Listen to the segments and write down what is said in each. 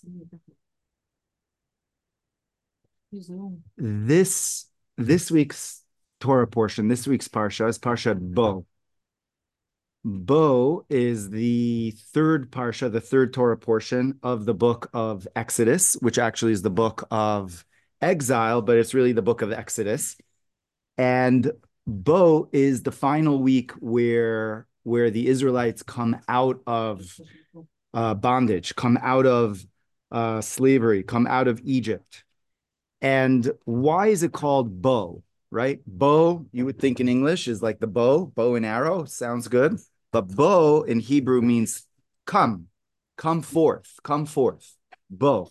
This this week's Torah portion, this week's parsha is Parshat Bo. Bo is the third parsha, the third Torah portion of the book of Exodus, which actually is the book of exile, but it's really the book of Exodus. And Bo is the final week where the Israelites come out of bondage, come out of slavery, come out of Egypt. And why is it called bow, right? Bow, you would think in English is like the bow and arrow, sounds good. But bow in Hebrew means come, come forth, bow.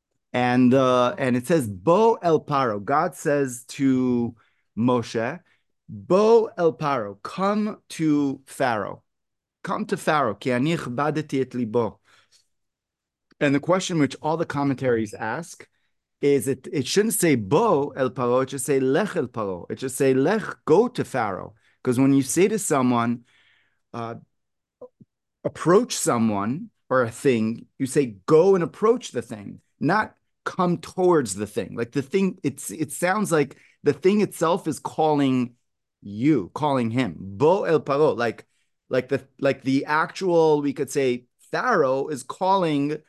And it says Bo El Paro. God says to Moshe, Bo El Paro, come to Pharaoh. Come to Pharaoh. Ki ani chbadeti et libo. And the question which all the commentaries ask is it shouldn't say Bo El Paro, it should say Lech El Paro. It should say Lech, go to Pharaoh. Because when you say to someone, uh, approach someone or a thing, you say go and approach the thing, not come towards the thing. Like the thing, it sounds like the thing itself is calling you, calling him. Bo el paro, like the actual, we could say Pharaoh is calling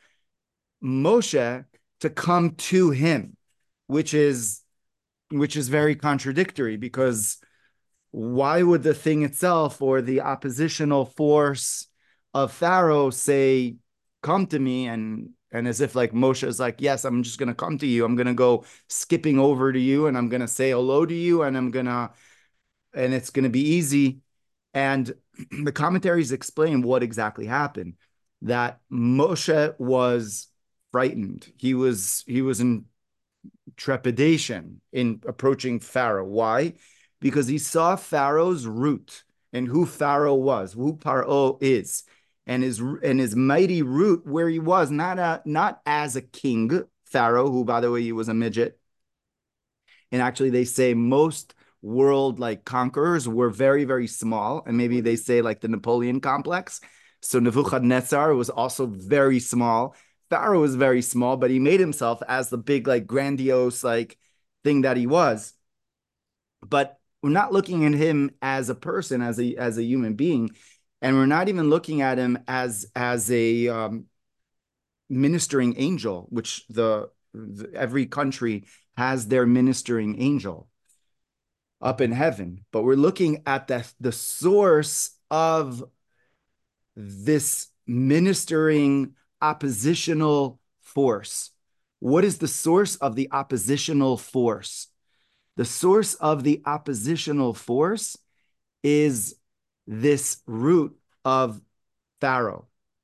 Moshe to come to him, which is very contradictory because why would the thing itself or the oppositional force of Pharaoh say, come to me, and as if like Moshe is like, yes, I'm just gonna come to you. I'm gonna go skipping over to you and I'm gonna say hello to you and it's gonna be easy. And the commentaries explain what exactly happened. That Moshe was frightened. He was in trepidation in approaching Pharaoh. Why? Because he saw Pharaoh's root and who Pharaoh was, who Paro is, and his mighty root where he was, not as a king, Pharaoh, who by the way he was a midget. And actually, they say most world like conquerors were very, very small, and maybe they say like the Napoleon complex. So Nebuchadnezzar was also very small. Pharaoh was very small, but he made himself as the big, like grandiose, like thing that he was. But we're not looking at him as a person, as a human being, and we're not even looking at him as a ministering angel, which the every country has their ministering angel up in heaven. But we're looking at the source of this ministering oppositional force. What is the source of the oppositional force? The source of the oppositional force is this root of Pharaoh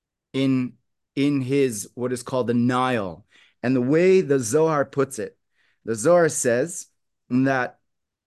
in his what is called the Nile. And the way the Zohar puts it, the Zohar says that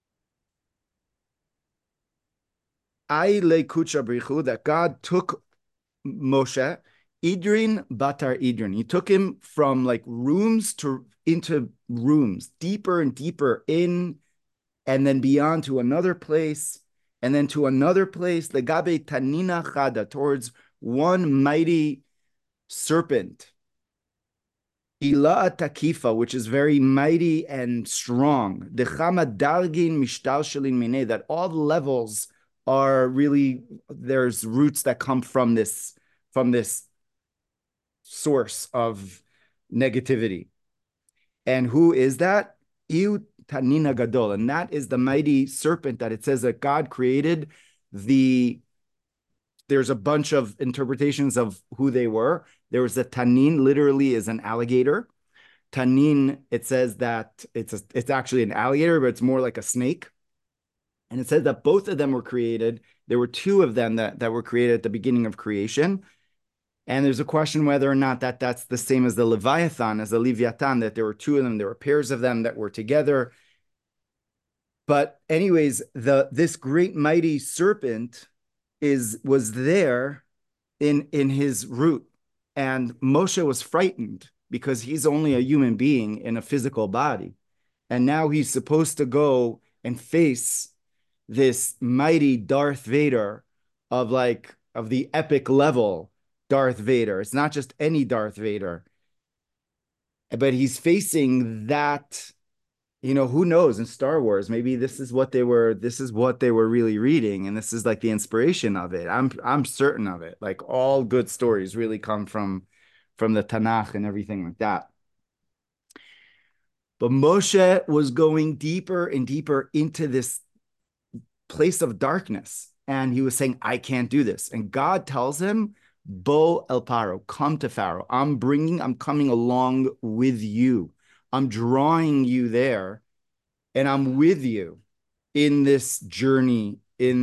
that God took Moshe, Idrin Batar Idrin. He took him from like rooms to into rooms, deeper and deeper in, and then beyond to another place, and then to another place, Legabe Tanina Chada, towards one mighty serpent. Ila Takifa, which is very mighty and strong. Dechama Dargin Mishtal Shalin Mine, that all the levels are really, there's roots that come from this source of negativity. And who is that? Iu Tanina Gadol. And that is the mighty serpent that it says that God created. There's a bunch of interpretations of who they were. There was a tanin, literally is an alligator. Tanin, it says that it's actually an alligator, but it's more like a snake. And it says that both of them were created. There were two of them that were created at the beginning of creation. And there's a question whether or not that's the same as the Leviathan, as the Leviathan, that there were two of them, there were pairs of them that were together. But anyways, this great mighty serpent was there in his root. And Moshe was frightened because he's only a human being in a physical body. And now he's supposed to go and face this mighty Darth Vader of the epic level Darth Vader. It's not just any Darth Vader. but he's facing that, who knows, in Star Wars, maybe this is what they were really reading, and this is like the inspiration of it. I'm certain of it. Like all good stories really come from the Tanakh and everything like that. But Moshe was going deeper and deeper into this place of darkness. And he was saying, I can't do this. And God tells him, Bo el Paro, come to Pharaoh. I'm coming along with you. I'm drawing you there, and I'm with you in this journey,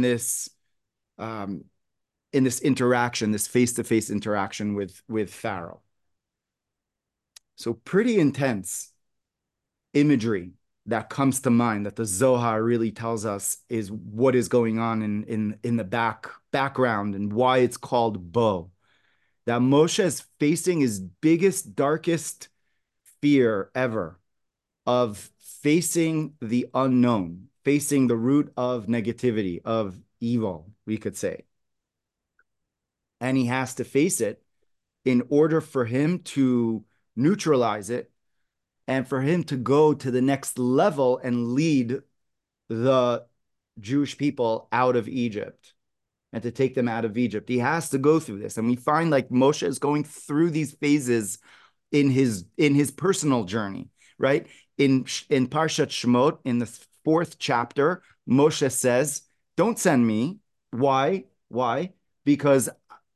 um, in this interaction, this face-to-face interaction with Pharaoh. So pretty intense imagery that comes to mind that the Zohar really tells us is what is going on in the background and why it's called Bo. That Moshe is facing his biggest, darkest fear ever of facing the unknown, facing the root of negativity, of evil, we could say. And he has to face it in order for him to neutralize it and for him to go to the next level and lead the Jewish people out of Egypt and to take them out of Egypt. He has to go through this. And we find like Moshe is going through these phases in his personal journey, right? In Parshat Shemot, in the 4th chapter, Moshe says, don't send me. Why? Why? Because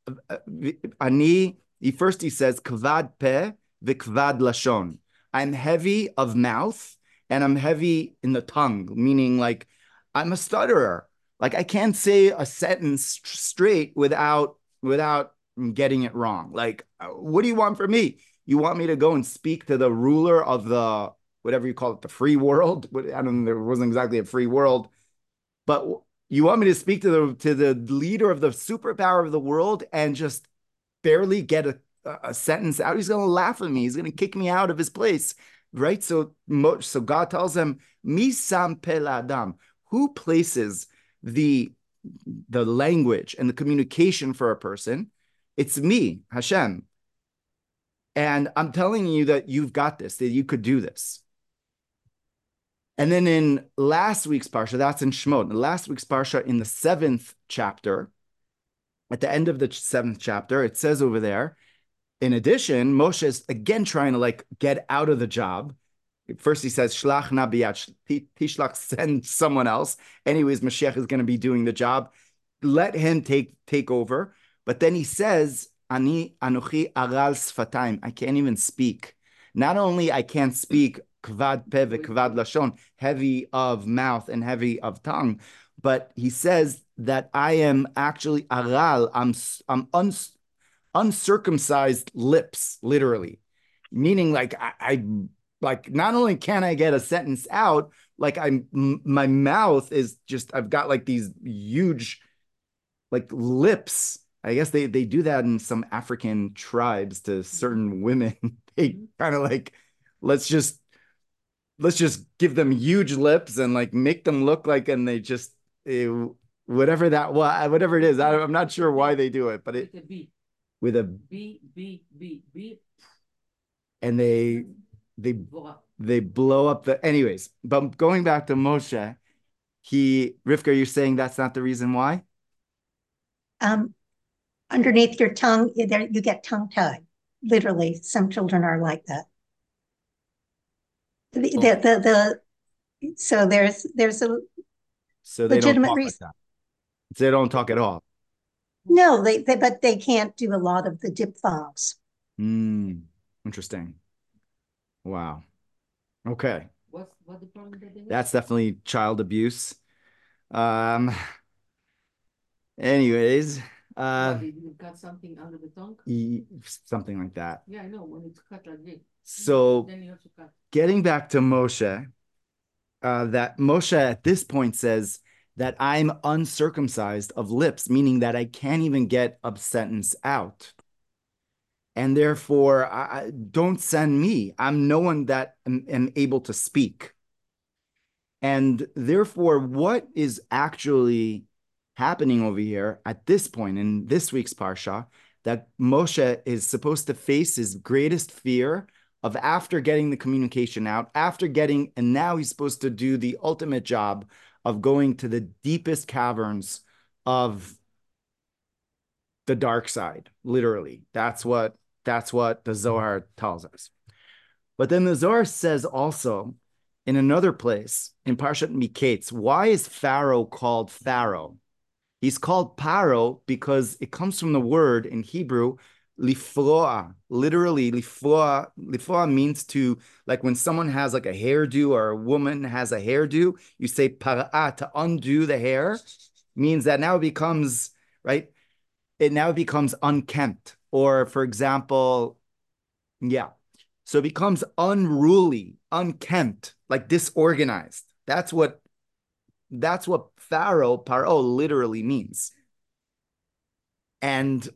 he says, kvad peh v'kvad lashon. I'm heavy of mouth and I'm heavy in the tongue, meaning like I'm a stutterer. Like I can't say a sentence straight without getting it wrong. Like, what do you want from me? You want me to go and speak to the ruler of the whatever you call it, the free world? I don't know, there wasn't exactly a free world, but you want me to speak to the leader of the superpower of the world and just barely get a sentence out? He's going to laugh at me. He's going to kick me out of his place, right? So God tells him, "Mi sam pel adam." Who places the language and the communication for a person? It's me, Hashem. And I'm telling you that you've got this, that you could do this. And then in last week's Parsha, that's in Shemot, in last week's Parsha, in the 7th chapter, at the end of the 7th chapter, it says over there, in addition, Moshe is again trying to like get out of the job. First he says, Shlach na biyad, Tishlach, send someone else. Anyways, Mashiach is going to be doing the job. Let him take over. But then he says, Ani anochi aral sfatayim. I can't even speak. Not only I can't speak, kvad peh v'kvad lashon, heavy of mouth and heavy of tongue, but he says that I am actually aral. I'm uncircumcised lips, literally, meaning like I like not only can I get a sentence out, like my mouth is just I've got like these huge like lips. I guess they do that in some African tribes to certain women. They kind of like let's just give them huge lips and like make them look like and they just whatever it is. I'm not sure why they do it, but it with a B, and they blow up the anyways. But going back to Moshe, Rivka, you're saying that's not the reason why? Underneath your tongue, you get tongue tied. Literally, some children are like that. So there's a So they don't legitimate talk like reason. that. So they don't talk at all. No, but they can't do a lot of the diphthongs. Interesting. Wow. Okay. What the problem that they have? That's definitely child abuse. Um, anyways, They didn't cut something under the tongue? something like that. Yeah, I know, when it's cut like this. So Then you have to cut. getting back to Moshe, that Moshe at this point says that I'm uncircumcised of lips, meaning that I can't even get a sentence out. And therefore, don't send me. I'm no one that am able to speak. And therefore, what is actually happening over here at this point in this week's Parsha, that Moshe is supposed to face his greatest fear of after getting the communication out, and now he's supposed to do the ultimate job of going to the deepest caverns of the dark side, literally. That's what the Zohar tells us. But then the Zohar says also in another place in Parshat Miketz, why is Pharaoh called Pharaoh? He's called Paro because it comes from the word in Hebrew, lifroa. Literally, lifroa. Lifroa means to, like when someone has like a hairdo or a woman has a hairdo, you say para, to undo the hair, means that now it becomes, right? It now becomes unkempt. Or for example, yeah. So it becomes unruly, unkempt, like disorganized. That's what Pharaoh, Paro literally means. And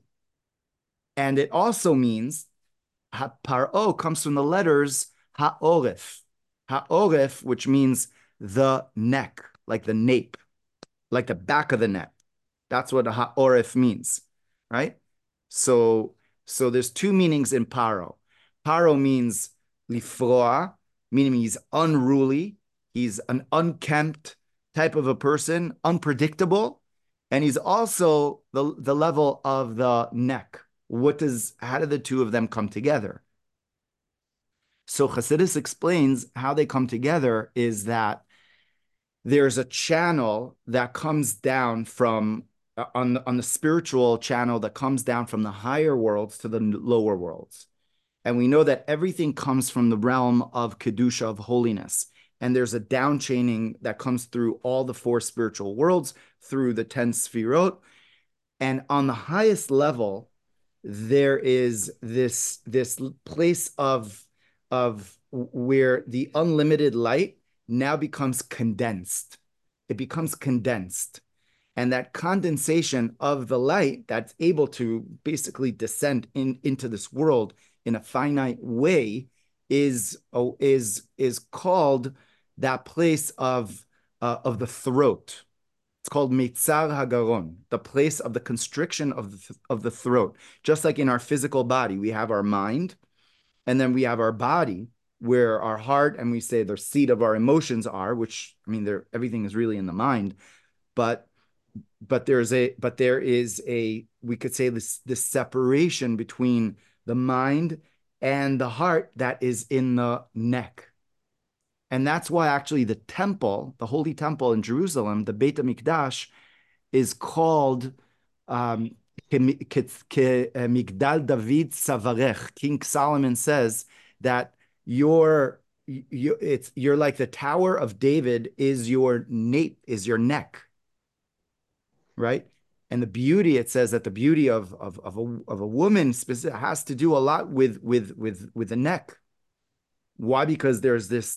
it also means Paro comes from the letters Ha'oref. Ha'oref, which means the neck, like the nape, like the back of the neck. That's what Ha'oref means, right? So there's two meanings in Paro. Paro means lifroa, meaning he's unruly, he's an unkempt type of a person, unpredictable, and he's also the level of the neck. How do the two of them come together? So Chassidus explains how they come together is that there's a channel that comes down from on the spiritual channel that comes down from the higher worlds to the lower worlds. And we know that everything comes from the realm of Kedusha, of holiness. And there's a down chaining that comes through all the four spiritual worlds, through the 10 Sfirot. And on the highest level, there is this place of where the unlimited light now becomes condensed. It becomes condensed. And that condensation of the light that's able to basically descend into this world in a finite way is called that place of the throat. It's called Mitzar Hagaron, the place of the constriction of the throat. Just like in our physical body, we have our mind, and then we have our body, where our heart and we say the seat of our emotions are, which I mean, everything is really in the mind, but there is a we could say this separation between the mind and the heart that is in the neck. And that's why actually the temple, the holy temple in Jerusalem, the Beit HaMikdash, is called Migdal David Savarech. King Solomon says that you're like the Tower of David is your nape, is your neck, right? And the beauty, it says that the beauty of a woman has to do a lot with the neck. Why? Because there's this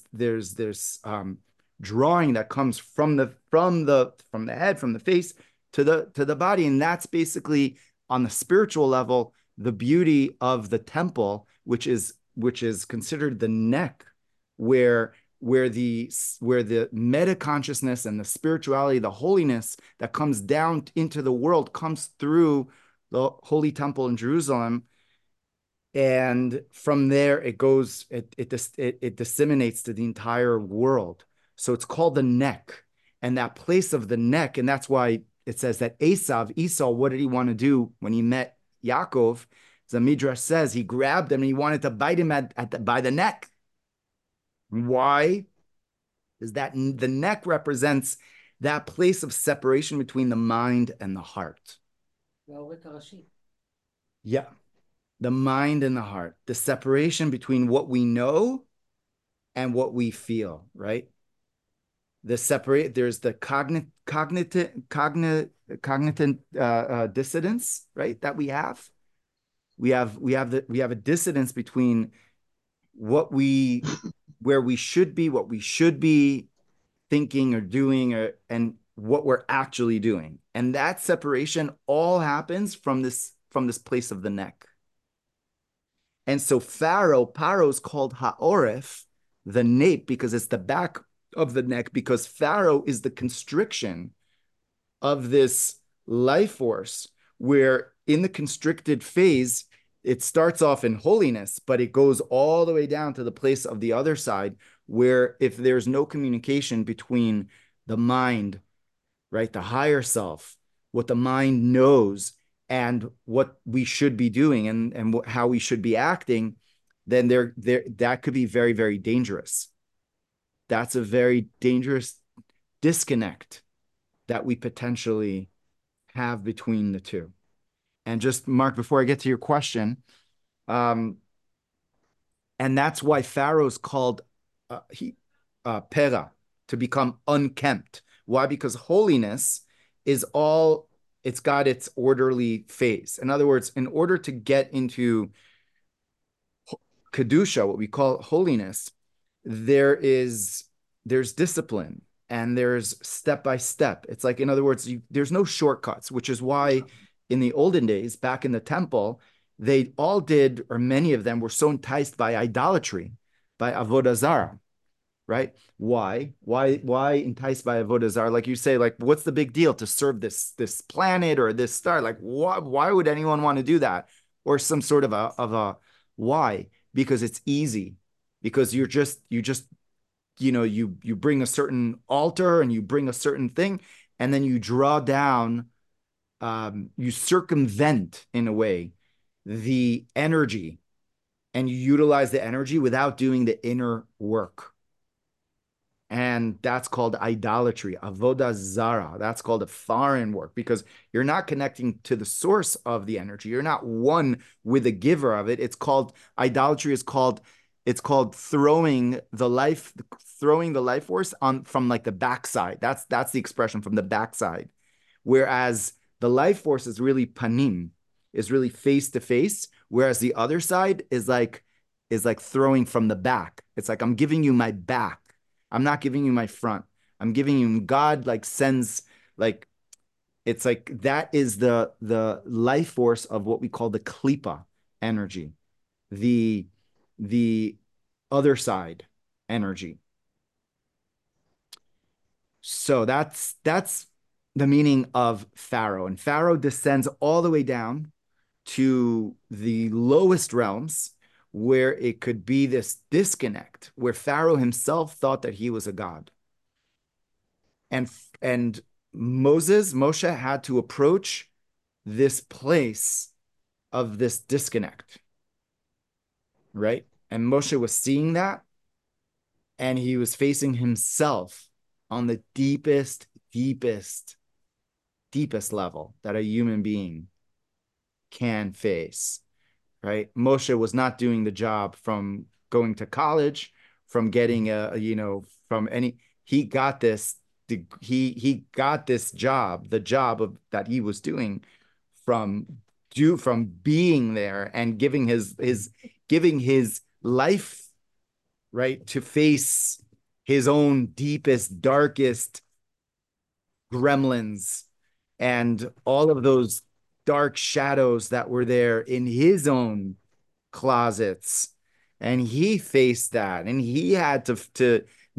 drawing that comes from the head, from the face to the body, and that's basically on the spiritual level the beauty of the temple, which is considered the neck, where the meta consciousness and the spirituality, the holiness that comes down into the world comes through the holy temple in Jerusalem. And from there, it disseminates to the entire world. So it's called the neck, and that place of the neck. And that's why it says that Esau, what did he want to do when he met Yaakov? The Midrash says he grabbed him and he wanted to bite him by the neck. Why? Is that the neck represents that place of separation between the mind and the heart. Yeah. The mind and the heart, the separation between what we know and what we feel, right? There's the cognitive dissonance, right? That we have a dissonance between where we should be, what we should be thinking or doing, and what we're actually doing. And that separation all happens from this place of the neck. And so Paro is called Ha'oref, the nape, because it's the back of the neck, because Pharaoh is the constriction of this life force, where in the constricted phase, it starts off in holiness, but it goes all the way down to the place of the other side, where if there's no communication between the mind, right, the higher self, what the mind knows, and what we should be doing, and how we should be acting, then there that could be very, very dangerous. That's a very dangerous disconnect that we potentially have between the two. And just, Mark, before I get to your question, and that's why Pharaoh's called Pera, to become unkempt. Why? Because holiness is all, it's got its orderly phase. In other words, in order to get into Kedusha, what we call holiness, there's discipline, and there's step by step. It's like, in other words, there's no shortcuts, which is why in the olden days, back in the temple, they all did, or many of them were so enticed by idolatry, by avodah zarah, right? Why enticed by avodah zarah? Like you say, like, what's the big deal to serve this planet or this star? Like, why would anyone want to do that? Or some sort of a why? Because it's easy. Because you bring a certain altar, and you bring a certain thing, and then you draw down, you circumvent, in a way, the energy, and you utilize the energy without doing the inner work. And that's called idolatry, avodah zara. That's called a foreign work, because you're not connecting to the source of the energy. You're not one with the giver of it. It's called idolatry. It's called throwing the life force on from like the backside. That's the expression, from the backside. Whereas the life force is really panim, is really face to face. Whereas the other side is like throwing from the back. It's like, I'm giving you my back. I'm not giving you my front. I'm giving you, God like sends, like, it's like, that is the life force of what we call the klipa energy, the other side energy. So that's the meaning of Pharaoh. And Pharaoh descends all the way down to the lowest realms, where it could be this disconnect, where Pharaoh himself thought that he was a god. And Moshe had to approach this place of this disconnect, right? And Moshe was seeing that, and he was facing himself on the deepest level that a human being can face, right? Moshe was not doing the job from going to college, from getting he got this job, the job of that he was doing from being there and giving his life, right, to face his own deepest, darkest gremlins and all of those dark shadows that were there in his own closets. And he faced that, and he had to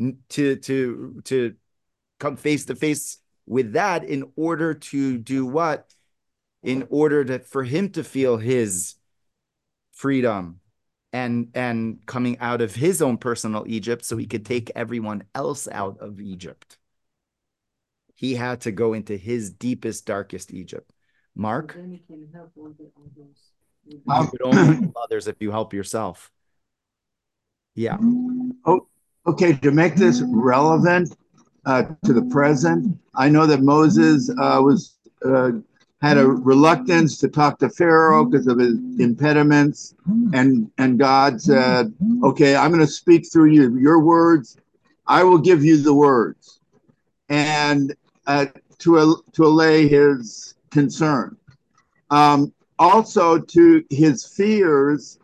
come face to face with that, in order to do what? In order for him to feel his freedom, and coming out of his own personal Egypt, so he could take everyone else out of Egypt. He had to go into his deepest, darkest Egypt. Mark? Then he can help all the others. You could only help others if you help yourself. Yeah. Oh, okay. To make this relevant to the present, I know that Moses had a reluctance to talk to Pharaoh because of his impediments, and God said, "Okay, I'm going to speak through you. Your words, I will give you the words," and to allay his concern. Also, to his fears,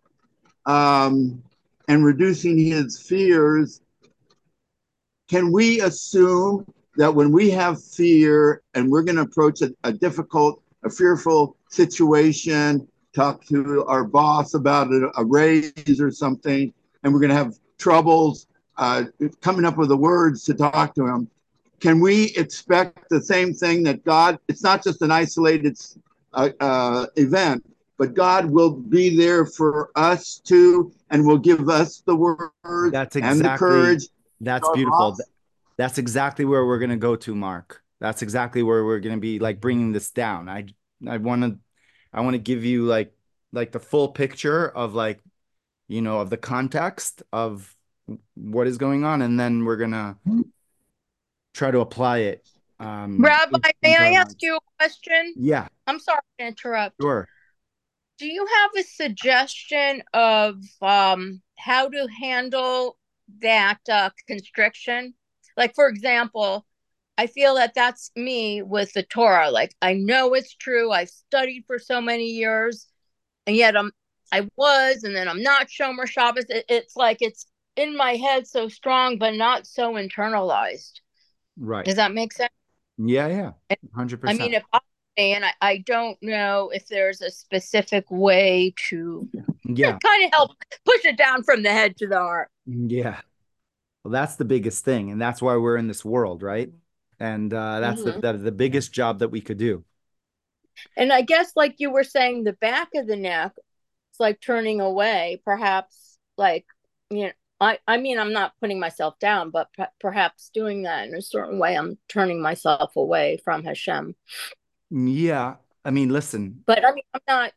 and reducing his fears, can we assume that when we have fear and we're going to approach a difficult, a fearful situation, talk to our boss about a raise or something, and we're going to have troubles coming up with the words to talk to him, can we expect the same thing that God, it's not just an isolated event, but God will be there for us too, and will give us the words That's and the exactly, courage. that's Start beautiful. off. That's exactly where we're going to go to, Mark. That's exactly where we're going to be like bringing this down. I want to, I want to give you like the full picture of like, of the context of what is going on. And then we're going to try to apply it. Rabbi, may into I our ask lives. you a question? Yeah, I'm sorry to interrupt. sure. Do you have a suggestion of how to handle that constriction? Like, for example, I feel that that's me with the Torah. Like, I know it's true. I've studied for so many years, and yet I was, and then I'm not Shomer Shabbos. It's like it's in my head so strong, but not so internalized. Right. Does that make sense? Yeah, yeah. I mean, 100%. if I don't know if there's a specific way to Yeah. kind of help push it down from the head to the heart. Yeah. Well, that's the biggest thing. And that's why we're in this world, right? And that's the biggest job that we could do. And I guess, like you were saying, the back of the neck, it's like turning away, perhaps, like, you know, I mean, I'm not putting myself down, but perhaps doing that in a certain way, I'm turning myself away from Hashem. Yeah. I mean, listen. But I mean, I'm not,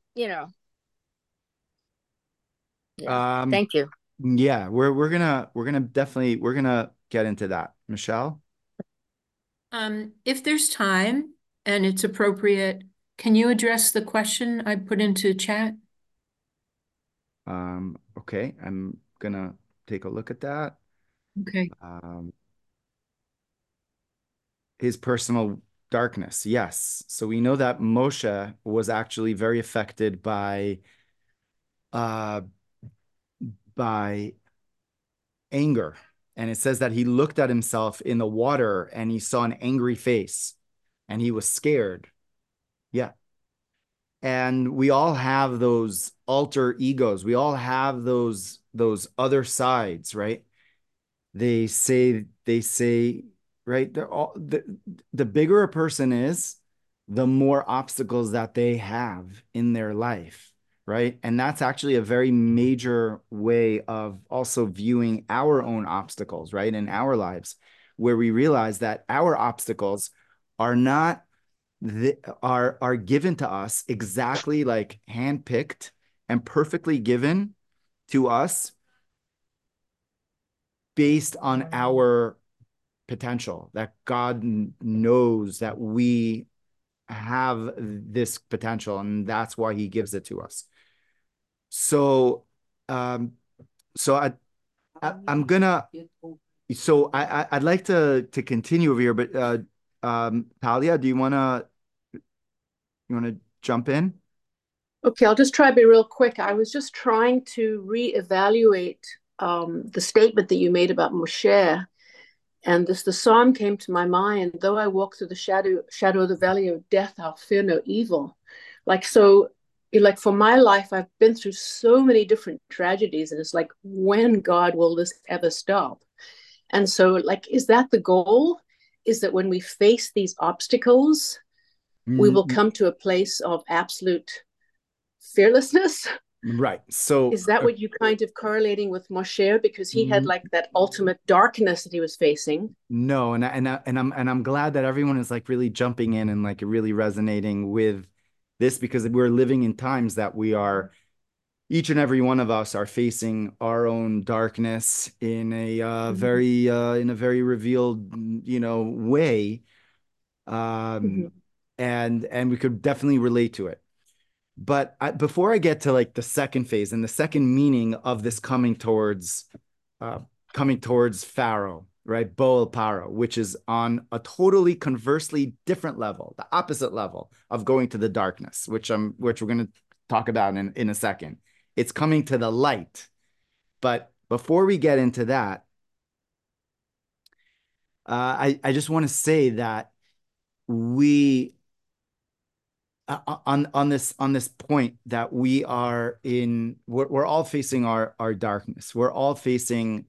yeah. Thank you. Yeah, we're gonna get into that. Michelle? If there's time and it's appropriate, can you address the question I put into chat? Okay, I'm gonna take a look at that. Okay. His personal darkness, yes. So we know that Moshe was actually very affected uh by anger. And it says that he looked at himself in the water and he saw an angry face and he was scared. Yeah. And we all have those alter egos. We all have those other sides, right? They say, right? They're all the bigger a person is, the more obstacles that they have in their life, right? And that's actually a very major way of also viewing our own obstacles, right? In our lives, where we realize that our obstacles are not are given to us exactly like handpicked and perfectly given to us based on our potential, that God knows that we have this potential and that's why he gives it to us. So I'm gonna I'd like to continue over here, but Talia, do you wanna jump in? Okay, I'll just try to be real quick. I was just trying to reevaluate the statement that you made about Moshe, and the psalm came to my mind. Though I walk through the shadow of the valley of death, I'll fear no evil. Like so, like for my life, I've been through so many different tragedies, and it's like, when God will this ever stop? And so, like, is that the goal? Is that when we face these obstacles, we will come to a place of absolute fearlessness? Right. So is that what you kind of correlating with Moshe, because he had like that ultimate darkness that he was facing? No, and I'm glad that everyone is like really jumping in and like really resonating with this, because we're living in times that we are, each and every one of us are facing our own darkness in a very revealed way, and we could definitely relate to it. But before I get to like the second phase and the second meaning of this coming towards Pharaoh, right? Boel Paro, which is on a totally conversely different level, the opposite level of going to the darkness, which we're going to talk about in a second. It's coming to the light. But before we get into that, I just want to say that we on this point that we're all facing our darkness. We're all facing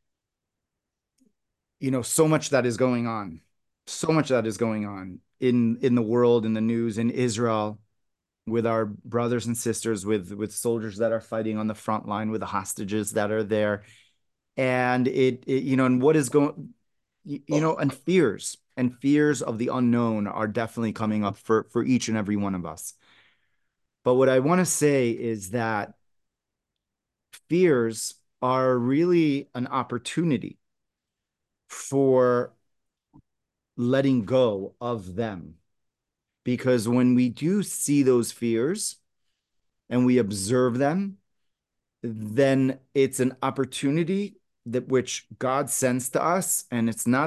so much that is going on, in the world, in the news, in Israel. with our brothers and sisters, with soldiers that are fighting on the front line, with the hostages that are there. And and what is going, and fears of the unknown are definitely coming up for each and every one of us. But what I want to say is that fears are really an opportunity for letting go of them. Because when we do see those fears and we observe them, then it's an opportunity that which God sends to us. And it's not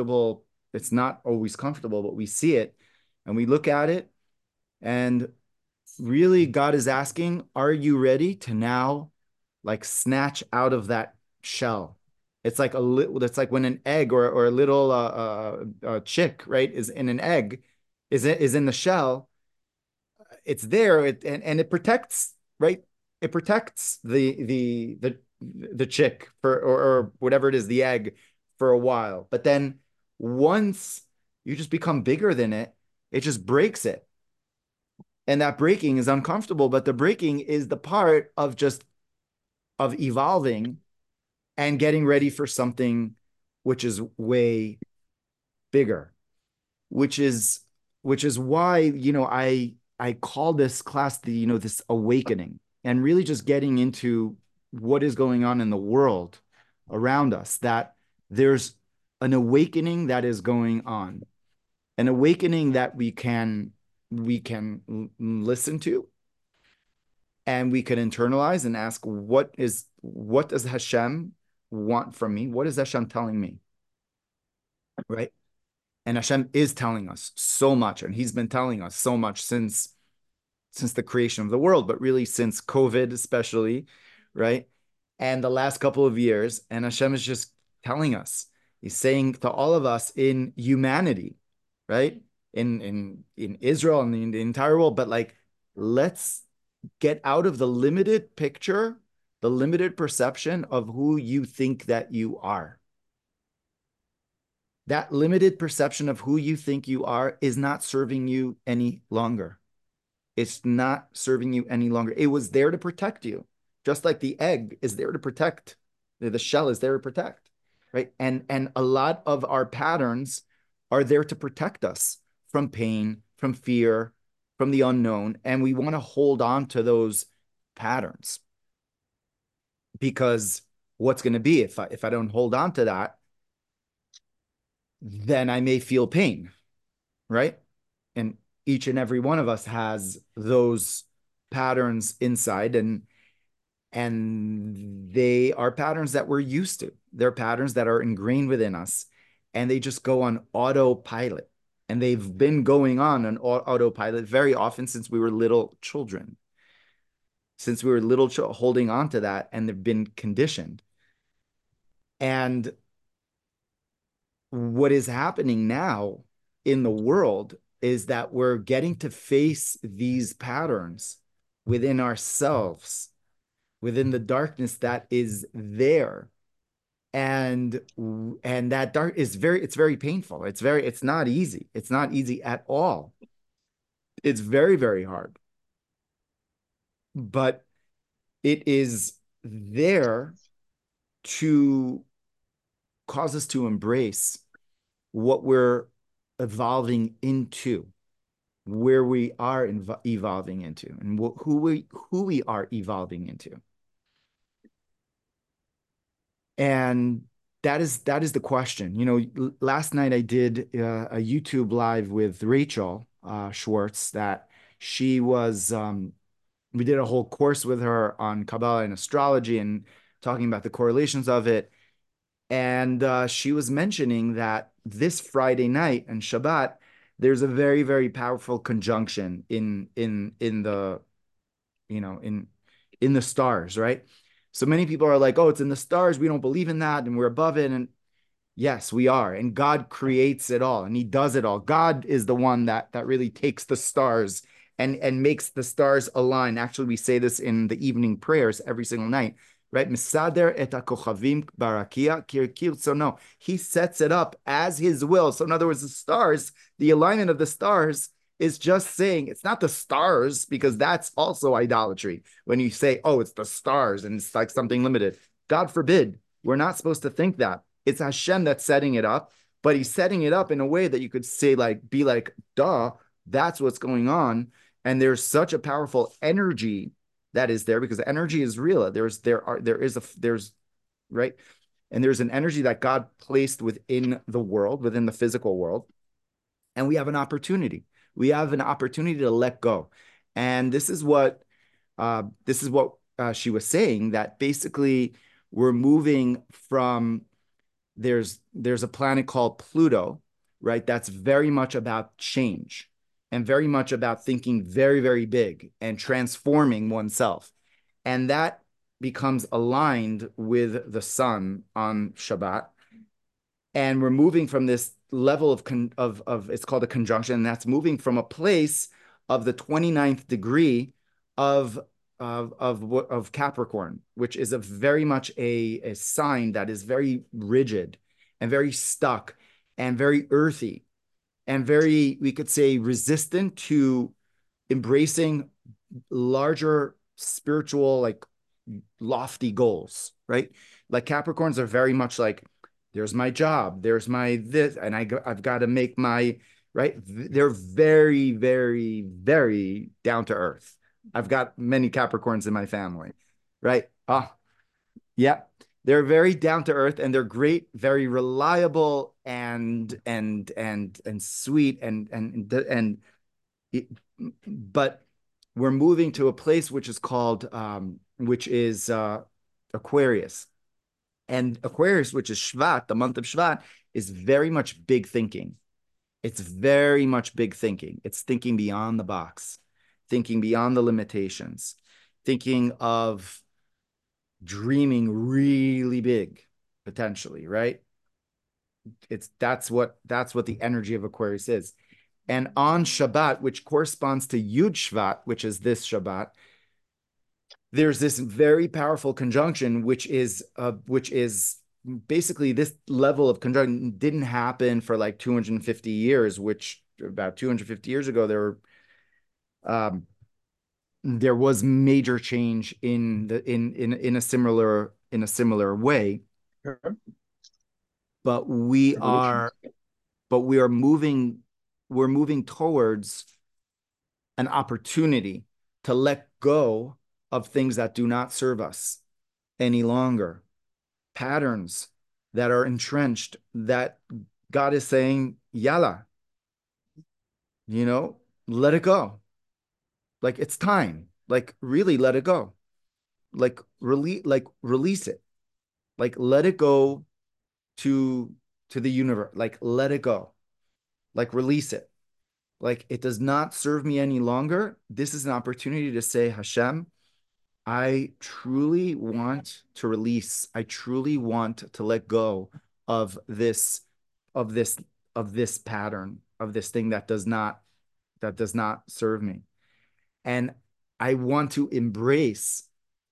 always comfortable, but we see it and we look at it. And really, God is asking, are you ready to now like snatch out of that shell? It's like when an egg or a little chick, right, is in an egg, is in the shell. It's there, and it protects, right? It protects the chick or whatever it is, the egg, for a while. But then once you just become bigger than it, it just breaks it. And that breaking is uncomfortable, but the breaking is the part of evolving and getting ready for something which is way bigger, which is why, I call this class this awakening, and really just getting into what is going on in the world around us, that there's an awakening that is going on, an awakening that we can listen to, and we can internalize and ask, what does Hashem want from me? What is Hashem telling me? Right? And Hashem is telling us so much, and he's been telling us so much since the creation of the world, but really since COVID, especially, right? And the last couple of years, and Hashem is just telling us, he's saying to all of us in humanity, right? In Israel and in the entire world, but like, let's get out of the limited picture, the limited perception of who you think that you are. That limited perception of who you think you are is not serving you any longer. It's not serving you any longer. It was there to protect you, just like the egg is there to protect. The shell is there to protect, right? And a lot of our patterns are there to protect us from pain, from fear, from the unknown. And we want to hold on to those patterns, because what's going to be if I don't hold on to that, then I may feel pain, right? And each and every one of us has those patterns inside, and they are patterns that we're used to. They're patterns that are ingrained within us, and they just go on autopilot. And they've been going on an autopilot very often since we were little children. Since we were little holding on to that, and they've been conditioned. And what is happening now in the world is that we're getting to face these patterns within ourselves, within the darkness that is there. And that dark is it's very painful. It's not easy. It's not easy at all. It's very, very hard. But it is there to cause us to embrace what we're evolving into, where we are evolving into, and who we are evolving into. And that is the question. Last night I did a YouTube live with Rachel Schwartz, that she was, we did a whole course with her on Kabbalah and astrology and talking about the correlations of it. And she was mentioning that this Friday night and Shabbat, there's a very, very powerful conjunction in the, in the stars, right? So many people are like, oh, it's in the stars. We don't believe in that, and we're above it. And yes, we are. And God creates it all, and he does it all. God is the one that really takes the stars and makes the stars align. Actually, we say this in the evening prayers every single night, right? Misader et hakochavim barakia kirkir. So no, he sets it up as his will. So in other words, the stars, the alignment of the stars is just saying it's not the stars, because that's also idolatry. When you say, oh, it's the stars and it's like something limited. God forbid. We're not supposed to think that. It's Hashem that's setting it up, but he's setting it up in a way that you could say, like, be like, duh, that's what's going on. And there's such a powerful energy that is there, because energy is real. There's right. And there's an energy that God placed within the world, within the physical world. And we have an opportunity. We have an opportunity to let go. And this is what she was saying, that basically we're moving from, there's a planet called Pluto, right? That's very much about change and very much about thinking very, very big and transforming oneself. And that becomes aligned with the sun on Shabbat. And we're moving from this level of it's called a conjunction, and that's moving from a place of the 29th degree of Capricorn, which is a very much a sign that is very rigid and very stuck and very earthy and very, we could say, resistant to embracing larger spiritual, like lofty goals, right? Like Capricorns are very much like, there's my job, there's my this, and I've got to make my, right? They're very, very, very down to earth. I've got many Capricorns in my family, right? Oh, yeah. They're very down to earth, and they're great, very reliable and sweet but we're moving to a place which is called Aquarius. And Aquarius, which is Shvat, the month of Shvat, is very much big thinking. It's very much big thinking. It's thinking beyond the box, thinking beyond the limitations, thinking of dreaming really big, potentially, right? That's what the energy of Aquarius is. And on Shabbat, which corresponds to Yud Shvat, which is this Shabbat, there's this very powerful conjunction, which is basically, this level of conjunction didn't happen for like 250 years, which about 250 years ago, there was major change in a similar way. Sure. But we're moving towards an opportunity to let go of things that do not serve us any longer, patterns that are entrenched, that God is saying, yalla, let it go. Like, it's time. Like, really let it go. Like, release it. Like, let it go to the universe. Like, let it go. Like, release it. Like, it does not serve me any longer. This is an opportunity to say, Hashem, I truly want to release. I truly want to let go of this pattern, of this thing that does not serve me. And I want to embrace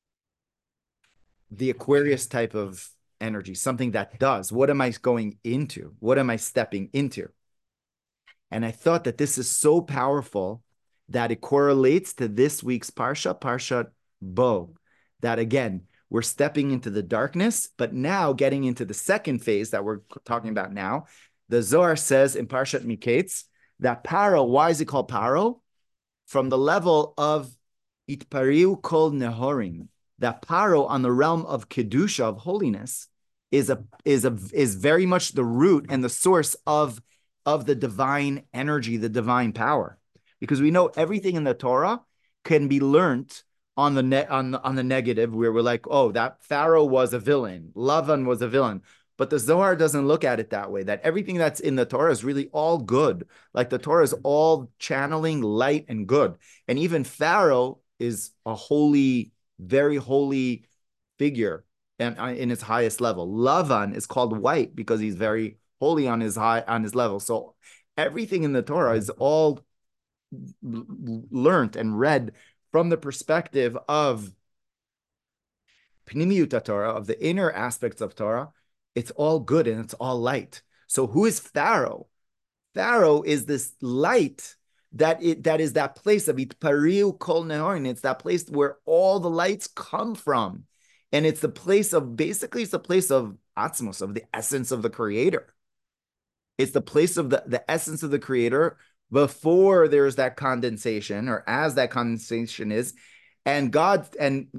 the Aquarius type of energy, something that does. What am I going into? What am I stepping into? And I thought that this is so powerful that it correlates to this week's Parshat Bo, that again, we're stepping into the darkness, but now getting into the second phase that we're talking about now. The Zohar says in Parshat Miketz that Paro, why is it called Paro? From the level of Itpariu Kol Nehorim, that Paro on the realm of Kedusha, of holiness, is very much the root and the source of the divine energy, the divine power. Because we know everything in the Torah can be learned on the negative, where we're like, oh, that Pharaoh was a villain, Lavan was a villain. But the Zohar doesn't look at it that way, that everything that's in the Torah is really all good. Like, the Torah is all channeling light and good. And even Pharaoh is a holy, very holy figure and in its highest level. Lavan is called white because he's very holy on his level. So everything in the Torah is all learned and read from the perspective of Pnimiyut Torah, of the inner aspects of Torah. It's all good and it's all light. So who is Pharaoh? Pharaoh is this light that is that place of Itpariu Kol Nehorin. It's that place where all the lights come from. And it's the place of, basically, it's the place of Atzmos, of the essence of the creator. It's the place of the essence of the creator before there's that condensation, or as that condensation is. And God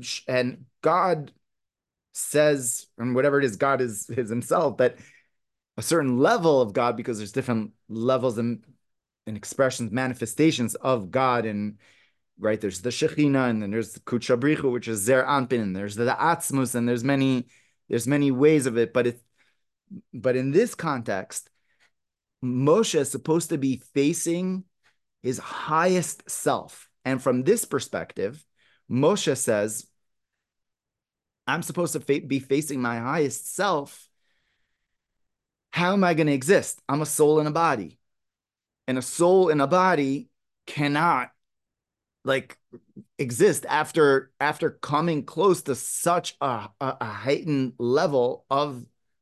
says, and whatever it is, God is himself, but a certain level of God, because there's different levels and expressions, manifestations of God. And right, there's the Shekhinah, and then there's the Kutchabrichu, which is Zer Anpin, and there's the Atzmus, and there's many ways of it. But in this context, Moshe is supposed to be facing his highest self. And from this perspective, Moshe says, I'm supposed to be facing my highest self. How am I going to exist? I'm a soul in a body. And a soul in a body cannot exist after coming close to such a heightened level of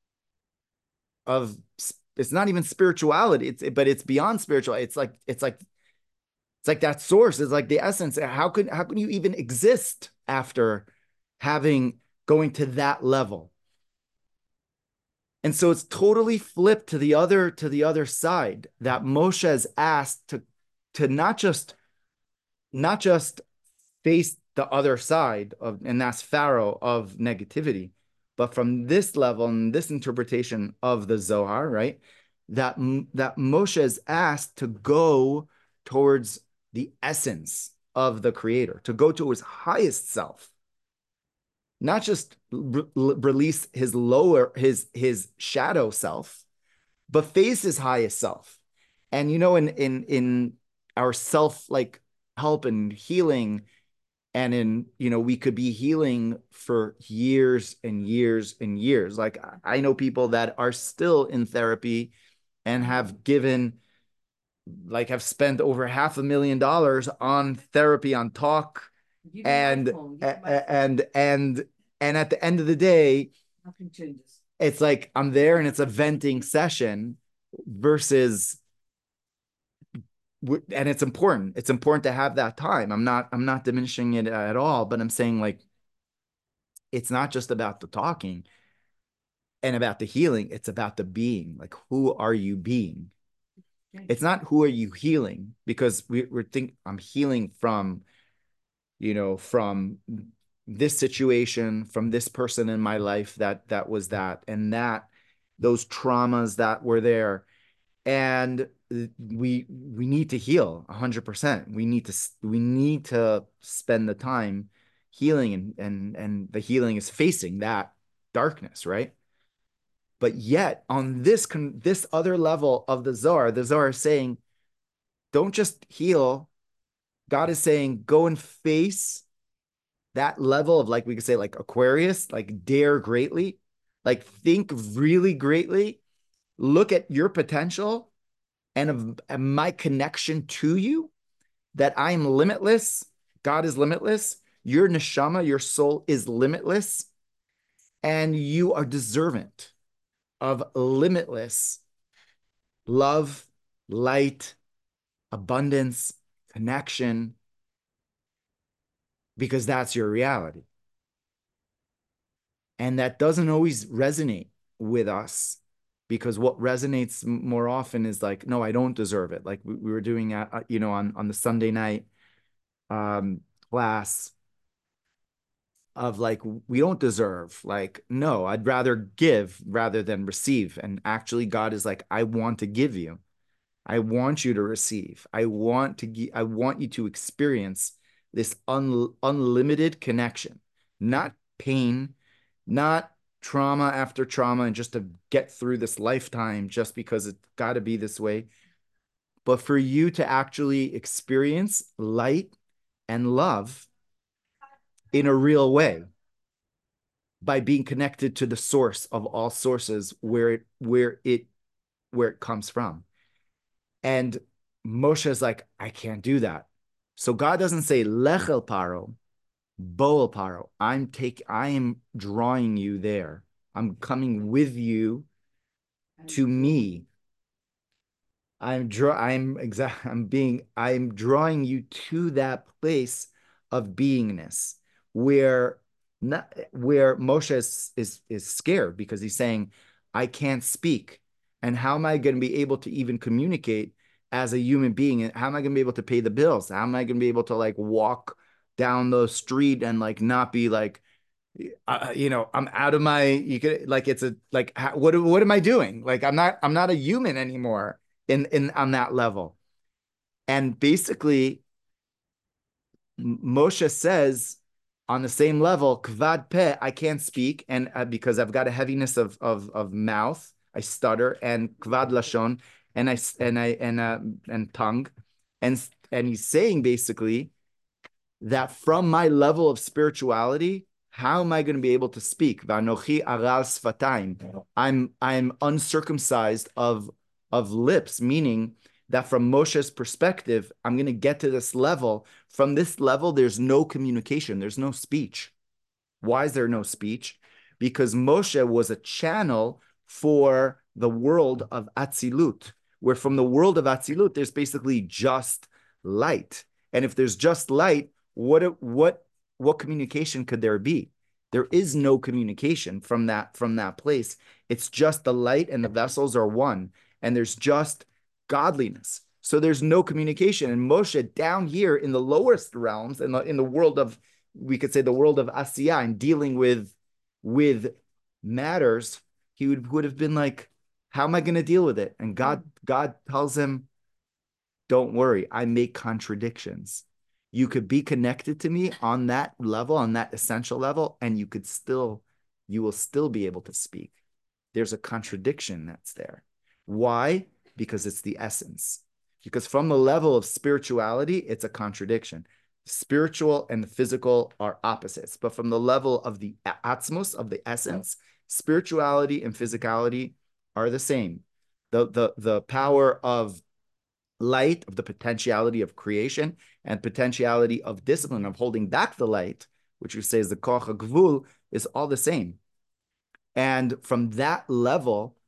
it's not even spirituality, but it's beyond spiritual. It's like that source is like the essence. How can you even exist after going to that level? And so it's totally flipped to the other side, that Moshe is asked to not just face the other side of, and that's Pharaoh, of negativity, but from this level and this interpretation of the Zohar, right? That Moshe is asked to go towards the essence of the creator, to go to his highest self, not just release his shadow self, but face his highest self. And in our self help and healing, and we could be healing for years and years and years. Like, I know people that are still in therapy and have spent over $500,000 on therapy, on talk, and at the end of the day, nothing changes. It's like I'm there and it's a venting session versus, and it's important. It's important to have that time. I'm not diminishing it at all, but I'm saying, it's not just about the talking and about the healing. It's about the being. Like, who are you being? It's not who are you healing, because we're thinking I'm healing from this situation, from this person in my life that was that, and that those traumas that were there. And we need to heal 100%. We need to spend the time healing, and the healing is facing that darkness, right? But yet on this other level of the Zohar is saying, don't just heal. God is saying, go and face that level of, we could say, Aquarius, dare greatly, think really greatly, look at your potential and of my connection to you, that I'm limitless. God is limitless. Your neshama, your soul, is limitless. And you are deserving of limitless love, light, abundance, connection, because that's your reality. And that doesn't always resonate with us, because what resonates more often is no, I don't deserve it. Like we were doing on the Sunday night class of we don't deserve. No, I'd rather give rather than receive. And actually God is I want to give you. I want you to receive. I want you to experience this unlimited connection, not pain, not trauma after trauma, and just to get through this lifetime just because it's got to be this way, but for you to actually experience light and love in a real way by being connected to the source of all sources, where it comes from. And Moshe is I can't do that. So God doesn't say Lech el Paro, Bo el Paro. I am drawing you there. I'm coming with you to me. I'm drawing you to that place of beingness where not where Moshe is scared because he's saying, I can't speak. And how am I going to be able to even communicate as a human being? And how am I going to be able to pay the bills? How am I going to be able to like walk down the street and like not be like, I'm out of my, you could like, it's a, like, what am I doing? Like, I'm not a human anymore in on that level. And basically, Moshe says on the same level, kvad peh, I can't speak, and because I've got a heaviness of mouth, I stutter, and kvad lashon, and tongue, and he's saying basically that from my level of spirituality, how am I going to be able to speak? Vanochi aral sfatayim. I'm uncircumcised of lips, meaning that from Moshe's perspective, I'm going to get to this level. From this level, there's no communication, there's no speech. Why is there no speech? Because Moshe was a channel for the world of Atzilut, where from the world of Atzilut, there's basically just light. And if there's just light, what communication could there be? There is no communication from that place. It's just the light and the vessels are one, and there's just godliness. So there's no communication. And Moshe down here in the lowest realms, in the world of, we could say, the world of Asiya and dealing with matters, he would have been like, how am I going to deal with it? And God tells him, don't worry, I make contradictions. You could be connected to me on that level, on that essential level, and you will still be able to speak. There's a contradiction that's there. Why? Because it's the essence. Because from the level of spirituality, it's a contradiction. Spiritual and the physical are opposites, but from the level of the atzmos, of the essence, spirituality and physicality are the same. The power of light, of the potentiality of creation, and potentiality of discipline, of holding back the light, which we say is the koch gvul, is all the same. And from that level,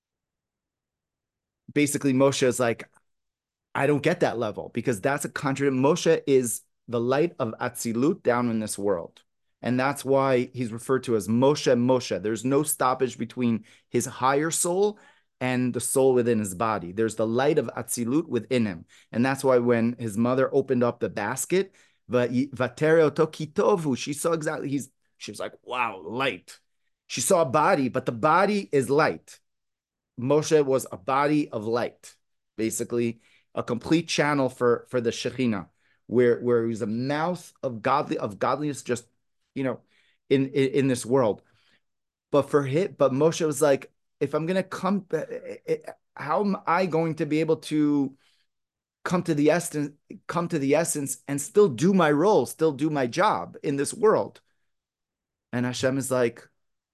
basically Moshe is like, I don't get that level, because that's a contradiction. Moshe is the light of Atzilut down in this world. And that's why he's referred to as Moshe Moshe. There's no stoppage between his higher soul and the soul within his body. There's the light of Atzilut within him. And that's why when his mother opened up the basket, Vatere oto kitovu, she saw exactly, she was like, wow, light. She saw a body, but the body is light. Moshe was a body of light, basically a complete channel for the Shekhinah, where he was a mouth of godliness, just in this world. But Moshe was like, if I'm gonna come, how am I going to be able to come to the essence and still do my role, still do my job in this world? And Hashem is like,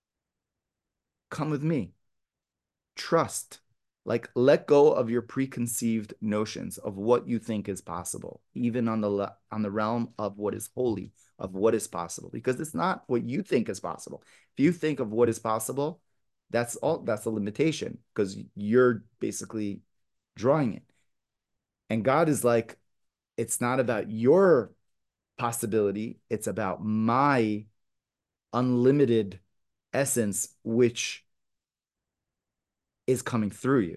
come with me. Trust. Like, let go of your preconceived notions of what you think is possible, even on the realm of what is holy, of what is possible, because it's not what you think is possible. If you think of what is possible, that's a limitation, because you're basically drawing it. And God is like, it's not about your possibility, it's about my unlimited essence, which is coming through you.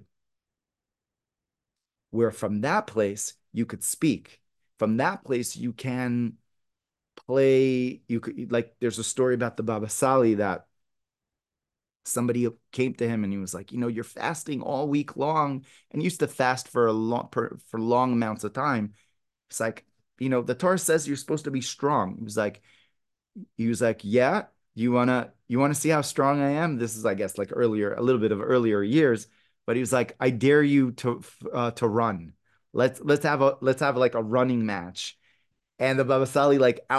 Where from that place, you could speak. From that place, you can play. You could, like, there's a story about the Baba Sali that somebody came to him and he was like, you're fasting all week long, and used to fast for long amounts of time. It's like, the Torah says you're supposed to be strong. He was like, yeah, you wanna see how strong I am? This is, I guess, like a little bit of earlier years, but he was like, I dare you to run. Let's have like a running match. And the Baba Sali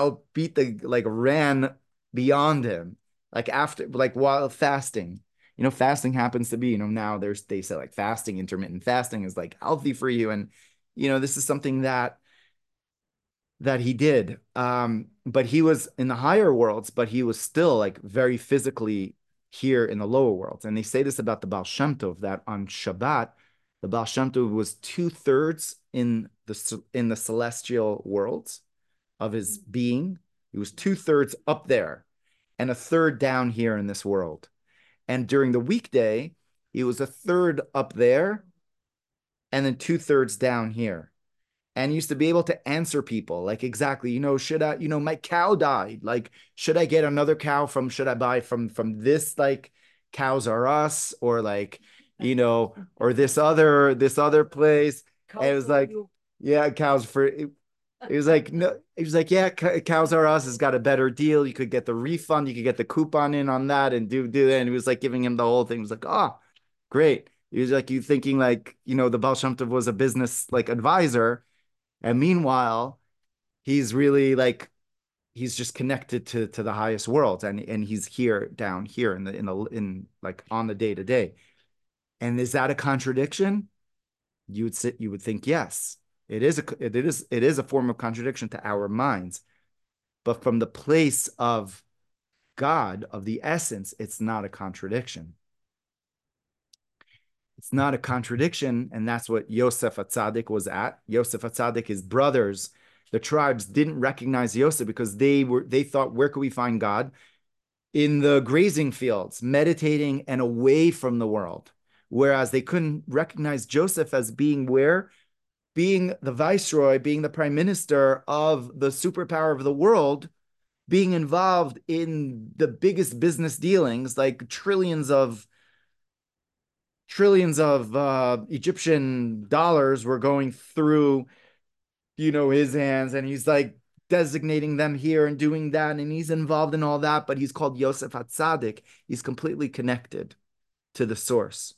ran beyond him, like after, like while fasting. Fasting happens to be, now they say like fasting, intermittent fasting is like healthy for you. And, this is something that he did. But he was in the higher worlds, but he was still like very physically here in the lower worlds. And they say this about the Baal Shem Tov, that on Shabbat, The Baal Shem Tov was 2/3 in the celestial worlds of his being. He was 2/3 up there and a third down here in this world. And during the weekday, he was a third up there and then 2/3 down here. And used to be able to answer people like, exactly, should I, my cow died. Like, should I get another cow should I buy from this, like, Cows R Us, or like, or this other place. And it was like, yeah, cows for, it was like, no, it was like, yeah, Cows R Us has got a better deal. You could get the refund, you could get the coupon in on that and do that. And it was like giving him the whole thing. It was like, oh, great. It was like you thinking like, the Baal Shem Tov was a business like advisor. And meanwhile, he's really like, he's just connected to the highest worlds, and he's here down here in like on the day to day. And is that a contradiction? You would think yes. It is a form of contradiction to our minds, but from the place of God, of the essence, it's not a contradiction. It's not a contradiction, and that's what Yosef HaTzadik was at. Yosef HaTzadik, his brothers, the tribes didn't recognize Yosef because they thought, where could we find God? In the grazing fields, meditating and away from the world. Whereas they couldn't recognize Joseph as being where? Being the viceroy, being the prime minister of the superpower of the world, being involved in the biggest business dealings, like trillions of Egyptian dollars were going through, his hands, and he's like designating them here and doing that, and he's involved in all that, but he's called Yosef HaTzadik. He's completely connected to the source.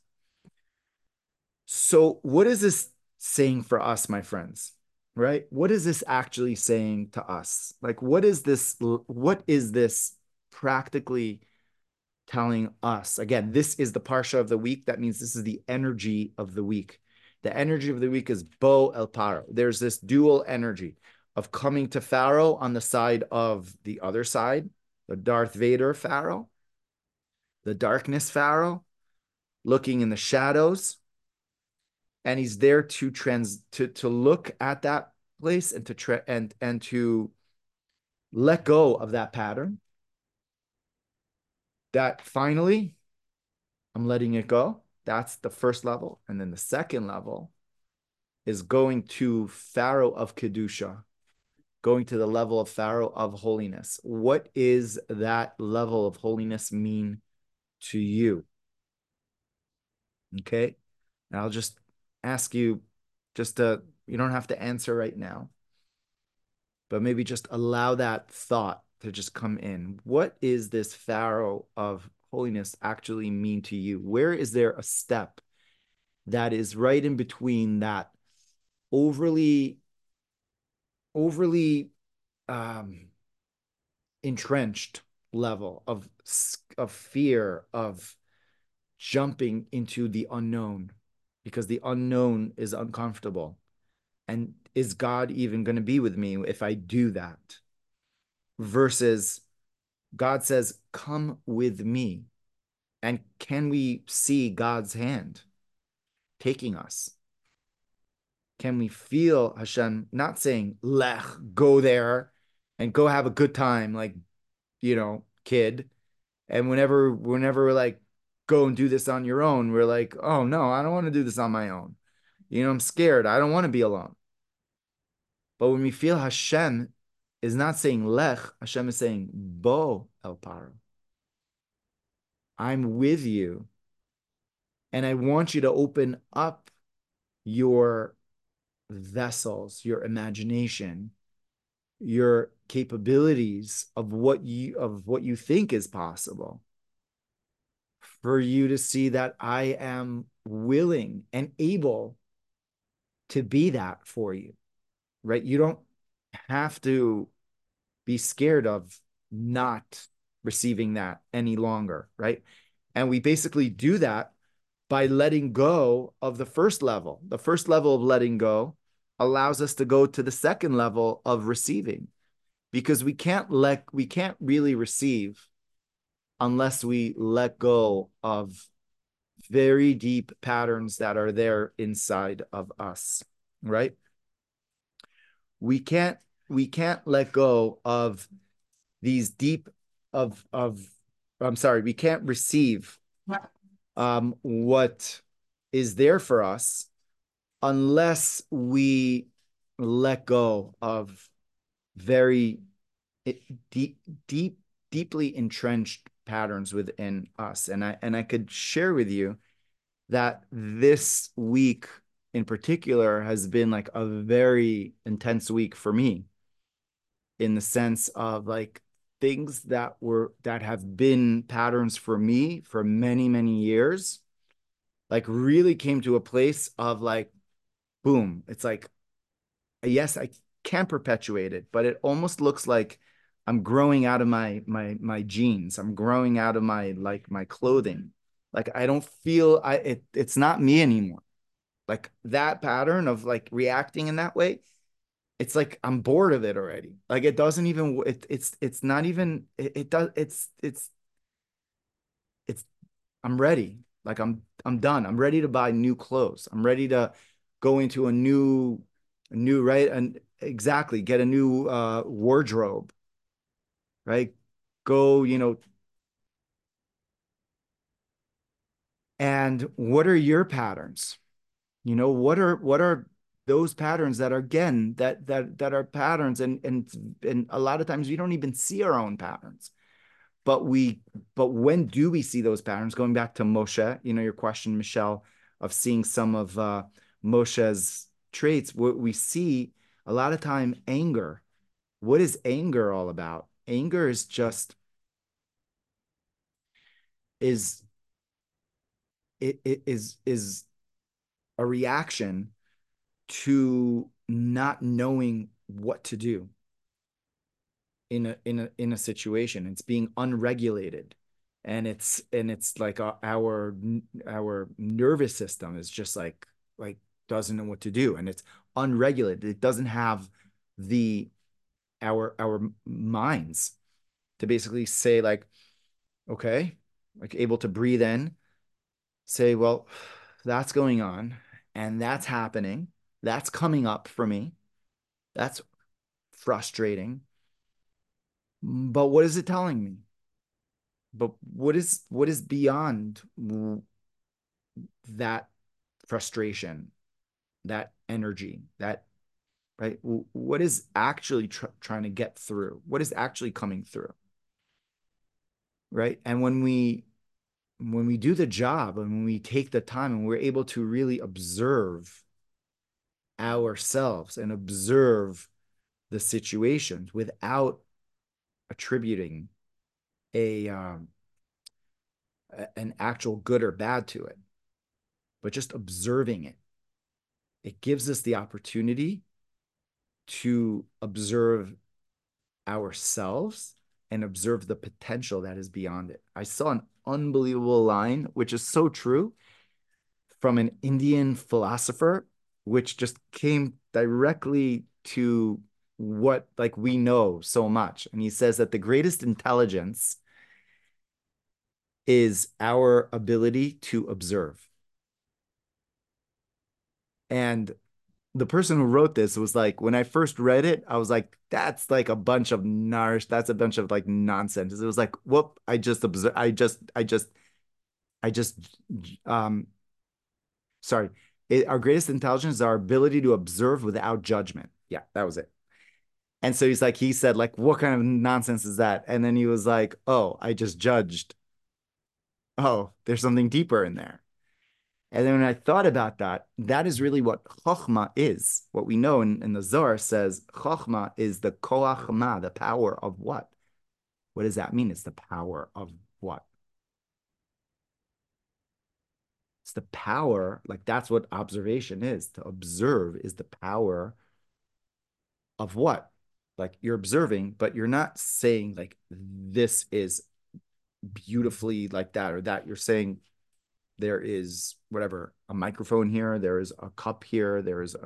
So what is this saying for us, my friends? Right? What is this actually saying to us? Like, what is this practically telling us? Again, this is the Parsha of the week. That means this is the energy of the week. The energy of the week is Bo El Paro. There's this dual energy of coming to Pharaoh on the side of the other side, the Darth Vader Pharaoh, the darkness Pharaoh, looking in the shadows. And he's there to look at that place and to let go of that pattern. That finally, I'm letting it go. That's the first level. And then the second level is going to Pharaoh of Kedusha, going to the level of Pharaoh of holiness. What is that level of holiness mean to you? Okay. And I'll just ask you you don't have to answer right now, but maybe just allow that thought to just come in. What is this Pharaoh of holiness actually mean to you? Where is there a step that is right in between that overly entrenched level of fear, of jumping into the unknown, because the unknown is uncomfortable? And is God even going to be with me if I do that? Versus God says, come with me. And can we see God's hand taking us? Can we feel Hashem not saying, lech, go there and go have a good time, like, kid. And whenever we're like, go and do this on your own, we're like, oh no, I don't want to do this on my own. I'm scared. I don't want to be alone. But when we feel Hashem is not saying lech, Hashem is saying bo el paro. I'm with you. And I want you to open up your vessels, your imagination, your capabilities of what you think is possible, for you to see that I am willing and able to be that for you, right? You don't have to be scared of not receiving that any longer, right? And we basically do that by letting go of the first level. The first level of letting go allows us to go to the second level of receiving, because we can't really receive unless we let go of very deep patterns that are there inside of us, right? We can't let go of these deep of I'm sorry, we can't receive what is there for us unless we let go of very deeply entrenched patterns within us. And I could share with you that this week in particular has been like a very intense week for me, in the sense of like things that have been patterns for me for many, many years, like really came to a place of like, boom, it's like, yes, I can perpetuate it, but it almost looks like I'm growing out of my jeans. I'm growing out of my clothing. Like I don't feel it's not me anymore. Like that pattern of like reacting in that way, it's like I'm bored of it already. Like it doesn't even it's not even it does it's I'm ready. Like I'm done. I'm ready to buy new clothes. I'm ready to go into a new right, and exactly get a new wardrobe, right? Go, and what are your patterns? What are those patterns that are, again, that are patterns, and a lot of times we don't even see our own patterns. But when do we see those patterns? Going back to Moshe, your question, Michelle, of seeing some of Moshe's traits, what we see a lot of time, anger. What is anger all about? Anger is just is it is a reaction to not knowing what to do in a situation. It's being unregulated, and it's like our nervous system is just like doesn't know what to do, and it's unregulated. It doesn't have the our minds to basically say like, okay, like able to breathe in, say, well, that's going on, and that's happening, that's coming up for me, that's frustrating, but what is it telling me? But what is beyond that frustration, that energy, that, right? What is actually trying to get through? What is actually coming through? Right? And when we do the job, and when we take the time and we're able to really observe ourselves and observe the situations without attributing a an actual good or bad to it, but just observing it, it gives us the opportunity to observe ourselves and observe the potential that is beyond it. I saw an unbelievable line, which is so true, from an Indian philosopher, which just came directly to what like we know so much. And he says that the greatest intelligence is our ability to observe. And the person who wrote this was like, when I first read it, I was like, that's like a bunch of that's a bunch of like nonsense. It was like, whoop, I just observe, I just sorry. Our greatest intelligence is our ability to observe without judgment. Yeah, that was it. And so he said, like, what kind of nonsense is that? And then he was like, oh, I just judged. Oh, there's something deeper in there. And then when I thought about that, that is really what Chokhmah is. What we know in the Zohar says Chokhmah is the Koach Ma, the power of what? What does that mean? It's the power of what? It's the power, like that's what observation is. To observe is the power of what? Like you're observing, but you're not saying like this is beautifully like that or that. You're saying there is whatever, a microphone here, there is a cup here,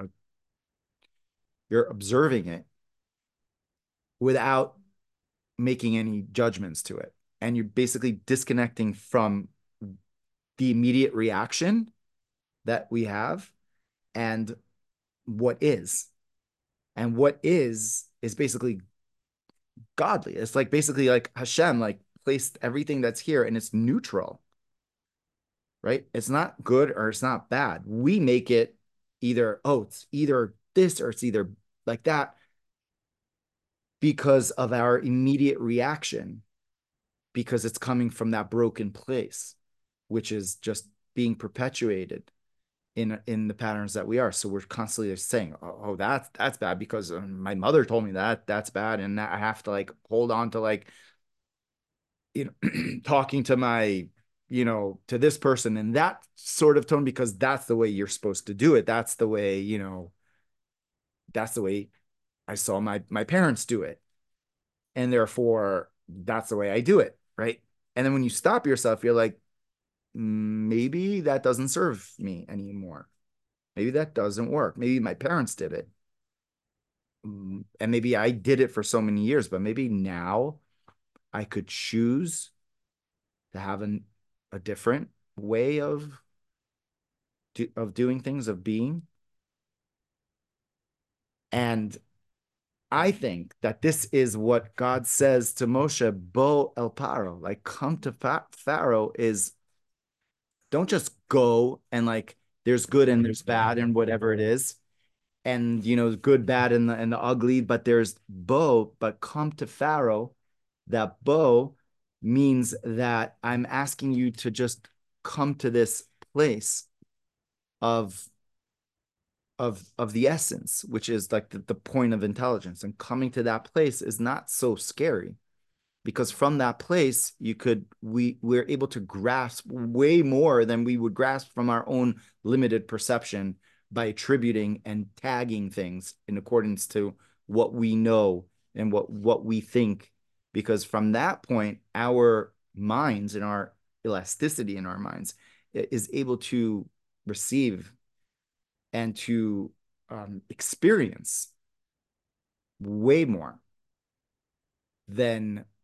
you're observing it without making any judgments to it. And you're basically disconnecting from the immediate reaction that we have, and what is. And what is basically godly. It's like basically like Hashem like placed everything that's here and it's neutral, right? It's not good or it's not bad. We make it either, oh, it's either this or it's either like that because of our immediate reaction, because it's coming from that broken place, which is just being perpetuated in the patterns that we are. So we're constantly saying, oh, that's bad because my mother told me that's bad, and I have to like hold on to like, you know, talking to my, you know, to this person in that sort of tone because that's the way you're supposed to do it. That's the way, you know, that's the way I saw my parents do it, and therefore that's the way I do it, right? And then when you stop yourself, you're like, maybe that doesn't serve me anymore. Maybe that doesn't work. Maybe my parents did it. And maybe I did it for so many years, but maybe now I could choose to have a different way of doing things, of being. And I think that this is what God says to Moshe, Bo el Paro, like come to Pharaoh is don't just go and like there's good and there's bad and whatever it is. And you know, good, bad, and the ugly, but there's Bo, but come to Pharaoh. That Bo means that I'm asking you to just come to this place of the essence, which is like the point of intelligence. And coming to that place is not so scary because from that place we're able to grasp way more than we would grasp from our own limited perception by attributing and tagging things in accordance to what we know and what we think, because from that point our minds and our elasticity in our minds is able to receive and to experience way more than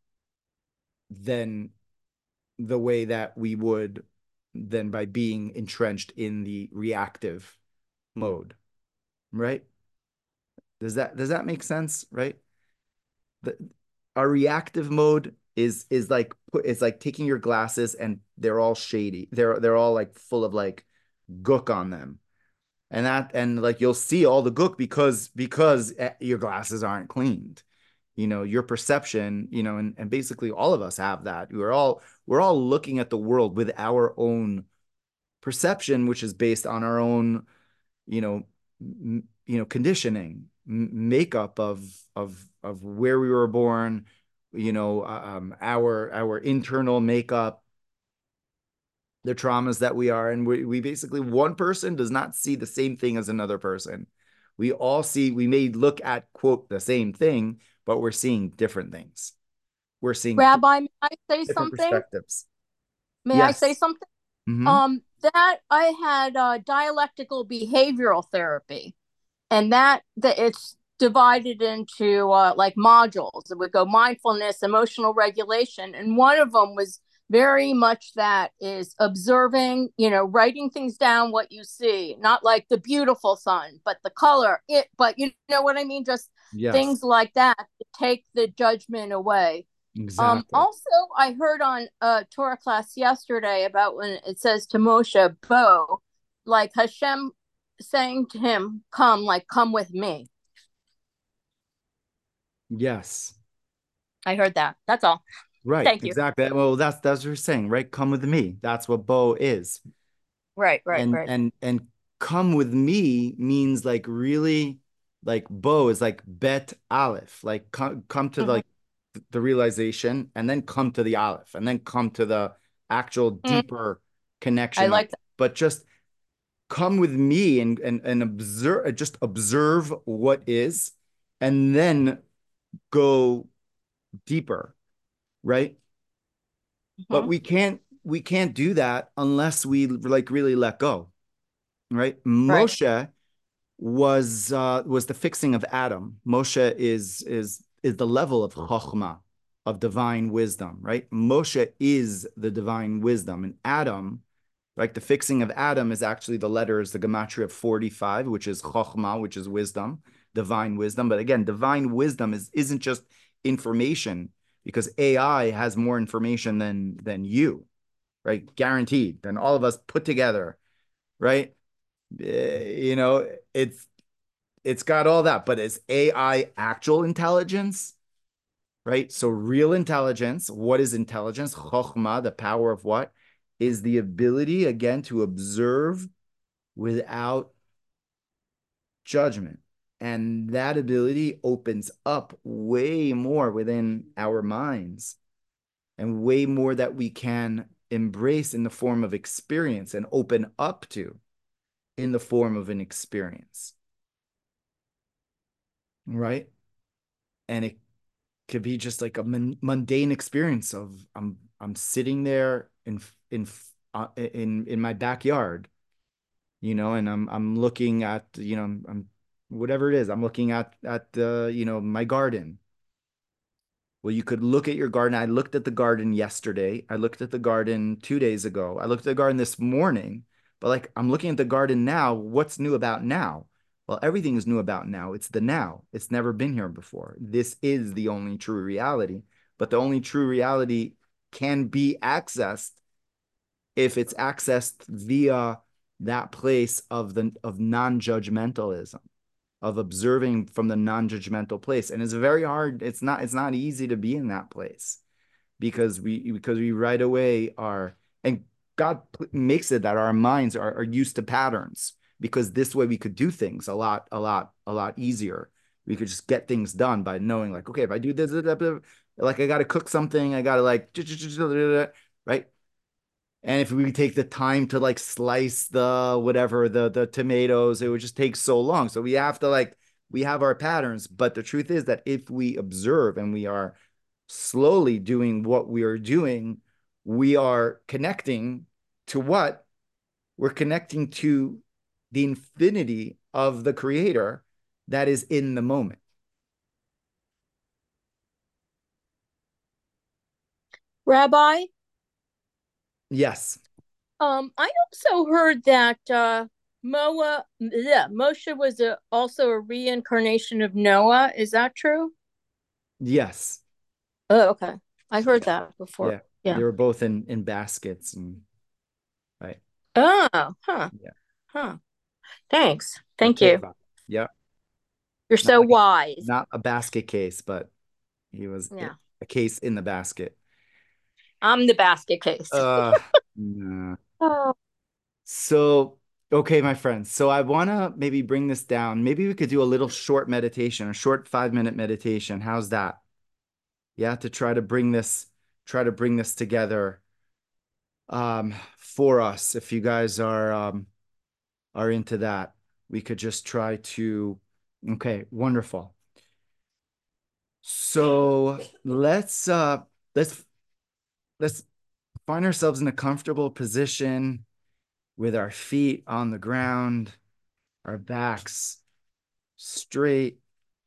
the way that we would then by being entrenched in the reactive mode, right? Does that make sense, right? Our reactive mode is like it's like taking your glasses and they're all shady. They're all like full of like gook on them. And like you'll see all the gook because your glasses aren't cleaned. You know, your perception, you know, and basically all of us have that. We're all looking at the world with our own perception, which is based on our own, you know, conditioning, makeup of where we were born, you know, our internal makeup, the traumas that we are. And we basically, one person does not see the same thing as another person. We may look at, quote, the same thing, but we're seeing different things. We're seeing Rabbi, may I say different something? perspectives. May I say something? Mm-hmm. That I had dialectical behavioral therapy, and that it's divided into like modules. It would go mindfulness, emotional regulation, and one of them was very much that is observing, you know, writing things down, what you see, not like the beautiful sun, but the color, but you know what I mean? Just things like that to take the judgment away. Exactly. Also, I heard on Torah class yesterday about when it says to Moshe, Bo, like Hashem saying to him, come with me. Yes. I heard that. That's all. Right. Thank you. Exactly. Well, that's what you're saying, right? Come with me. That's what Bo is. Right. And come with me means like really, like Bo is like bet aleph, like come to like the realization, and then come to the aleph, and then come to the actual deeper connection. I like that. But just come with me and observe, just observe what is, and then go deeper, right? But we can't do that unless we like really let go, right? Moshe was the fixing of Adam. Moshe is the level of chokhmah, of divine wisdom, right? Moshe is the divine wisdom, and Adam Like the fixing of Adam is actually the letters, the gematria of 45, which is chokhmah, which is wisdom, divine wisdom. But again, divine wisdom isn't just information, because AI has more information than you, right? Guaranteed, than all of us put together, right? You know, it's got all that, but is AI actual intelligence? Right? So real intelligence, what is intelligence? Chokhmah, the power of what? Is the ability, again, to observe without judgment. And that ability opens up way more within our minds and way more that we can embrace in the form of experience and open up to in the form of an experience. Right? And it could be just like a mundane experience of I'm sitting there in my backyard, you know, and I'm looking at, you know, I'm whatever it is, I'm looking at the, you know, my garden. Well, you could look at your garden. I looked at the garden yesterday. I looked at the garden 2 days ago. I looked at the garden this morning, but like I'm looking at the garden now. What's new about now? Well, everything is new about now. It's the now. It's never been here before. This is the only true reality, but the only true reality can be accessed if it's accessed via that place of non-judgmentalism, of observing from the non-judgmental place. And it's very hard. It's not easy to be in that place because we right away are, and God makes it that our minds are used to patterns, because this way we could do things a lot easier. We could just get things done by knowing, like, okay, if I do this, like I got to cook something, I got to like, right? And if we take the time to like slice the whatever the tomatoes, it would just take so long. So we have to like, we have our patterns. But the truth is that if we observe and we are slowly doing what we are doing, we are connecting to what? We're connecting to the infinity of the creator that is in the moment. Rabbi, Yes. I also heard that Moshe was also a reincarnation of Noah. Is that true? Yes. Oh, okay. I heard that before. Yeah. Yeah. They were both in baskets, and right. Oh, huh. Yeah. Huh. Thanks. A Thank you. teva. Yeah. You're Not so like wise. not a basket case, but he was Yeah. a case in the basket. I'm the basket case. Nah. Oh. So, okay, my friends. So I want to maybe bring this down. Maybe we could do a little short meditation, a short 5-minute meditation. How's that? Yeah, to try to bring this together for us. If you guys are into that, we could just try to, okay, wonderful. So let's let's find ourselves in a comfortable position with our feet on the ground, our backs straight,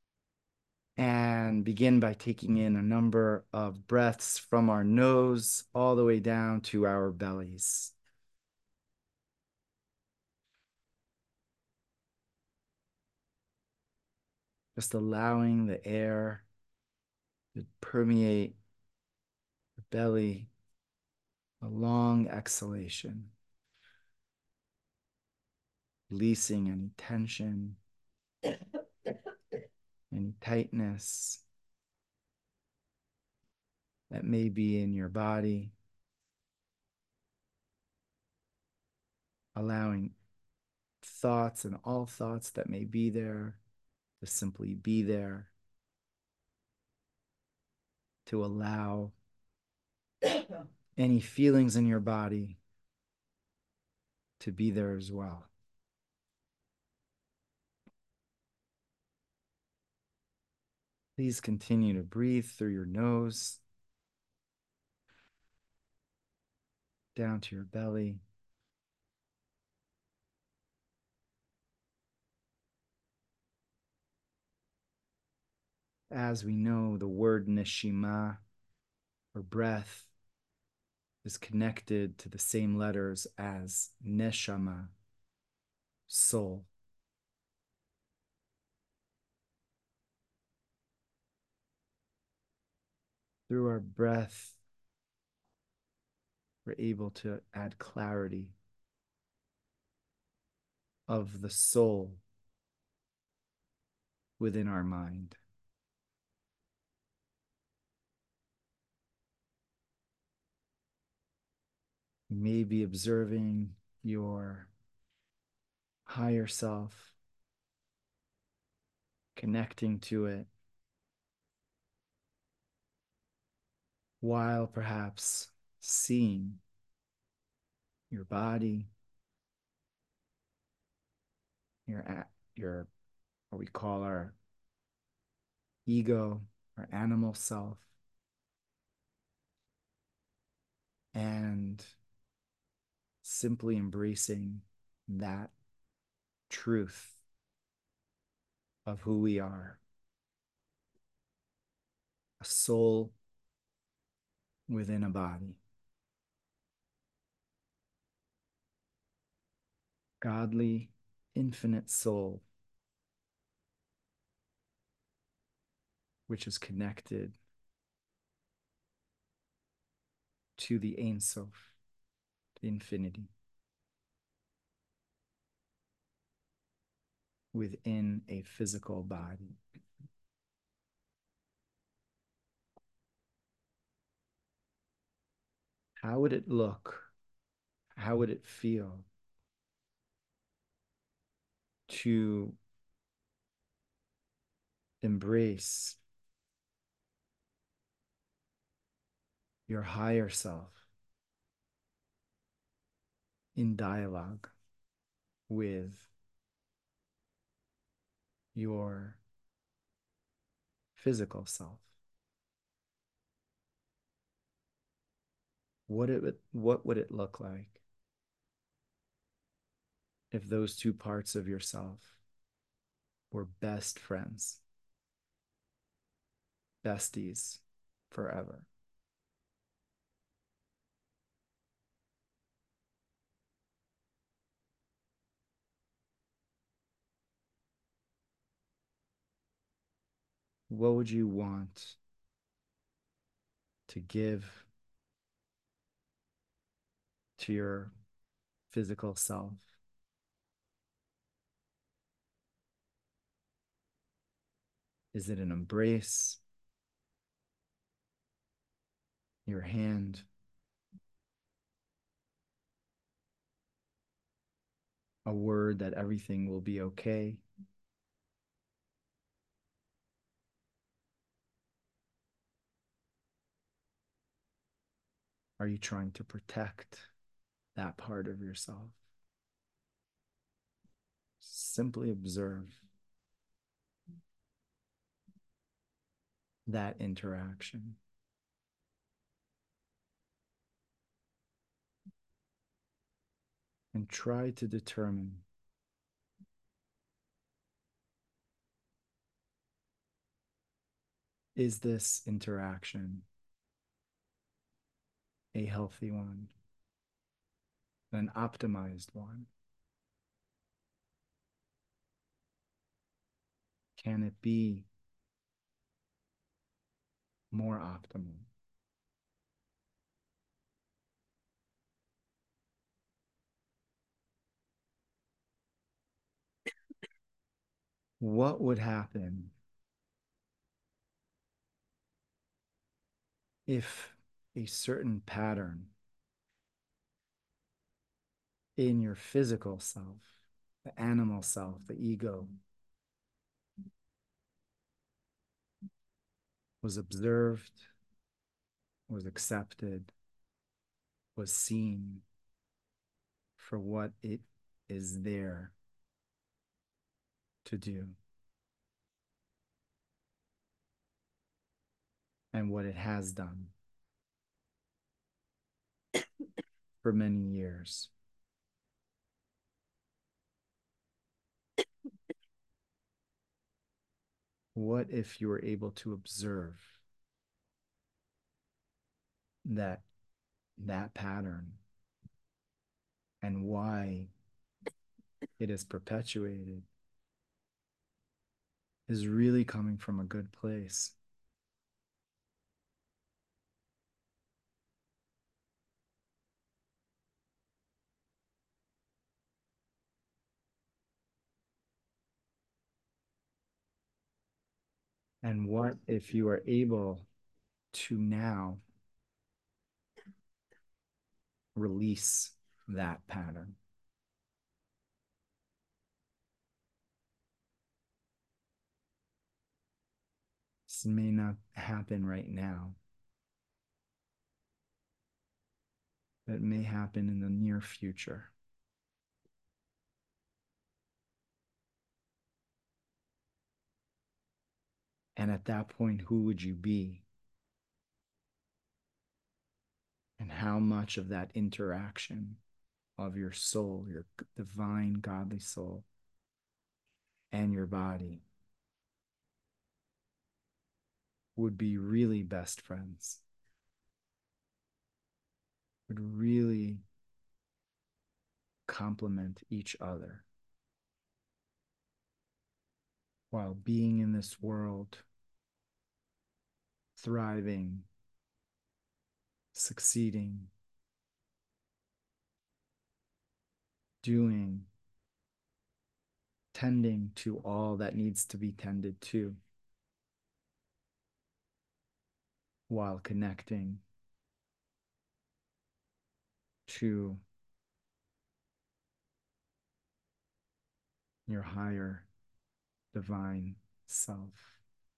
and begin by taking in a number of breaths from our nose all the way down to our bellies. Just allowing the air to permeate the belly, a long exhalation, releasing any tension, any tightness that may be in your body, allowing thoughts and all thoughts that may be there to simply be there, to allow any feelings in your body to be there as well. Please continue to breathe through your nose, down to your belly. As we know, the word neshima, or breath, is connected to the same letters as neshama, soul. Through our breath, we're able to add clarity of the soul within our mind. You may be observing your higher self, connecting to it, while perhaps seeing your body, your what we call our ego, our animal self, and simply embracing that truth of who we are, a soul within a body. Godly, infinite soul, which is connected to the Ein Sof, the infinity, within a physical body. How would it look? How would it feel to embrace your higher self in dialogue with your physical self? What would it look like if those two parts of yourself were best friends, besties forever? What would you want to give to your physical self? Is it an embrace, your hand, a word that everything will be okay? Are you trying to protect that part of yourself? Simply observe that interaction. And try to determine, is this interaction a healthy one, an optimized one? Can it be more optimal? What would happen if a certain pattern in your physical self, the animal self, the ego, was observed, was accepted, was seen for what it is there to do and what it has done for many years? What if you were able to observe that that pattern and why it is perpetuated is really coming from a good place. And what if you are able to now release that pattern? This may not happen right now, but it may happen in the near future. And at that point, who would you be? And how much of that interaction of your soul, your divine, godly soul, and your body would be really best friends, would really complement each other while being in this world, thriving, succeeding, doing, tending to all that needs to be tended to, while connecting to your higher divine self.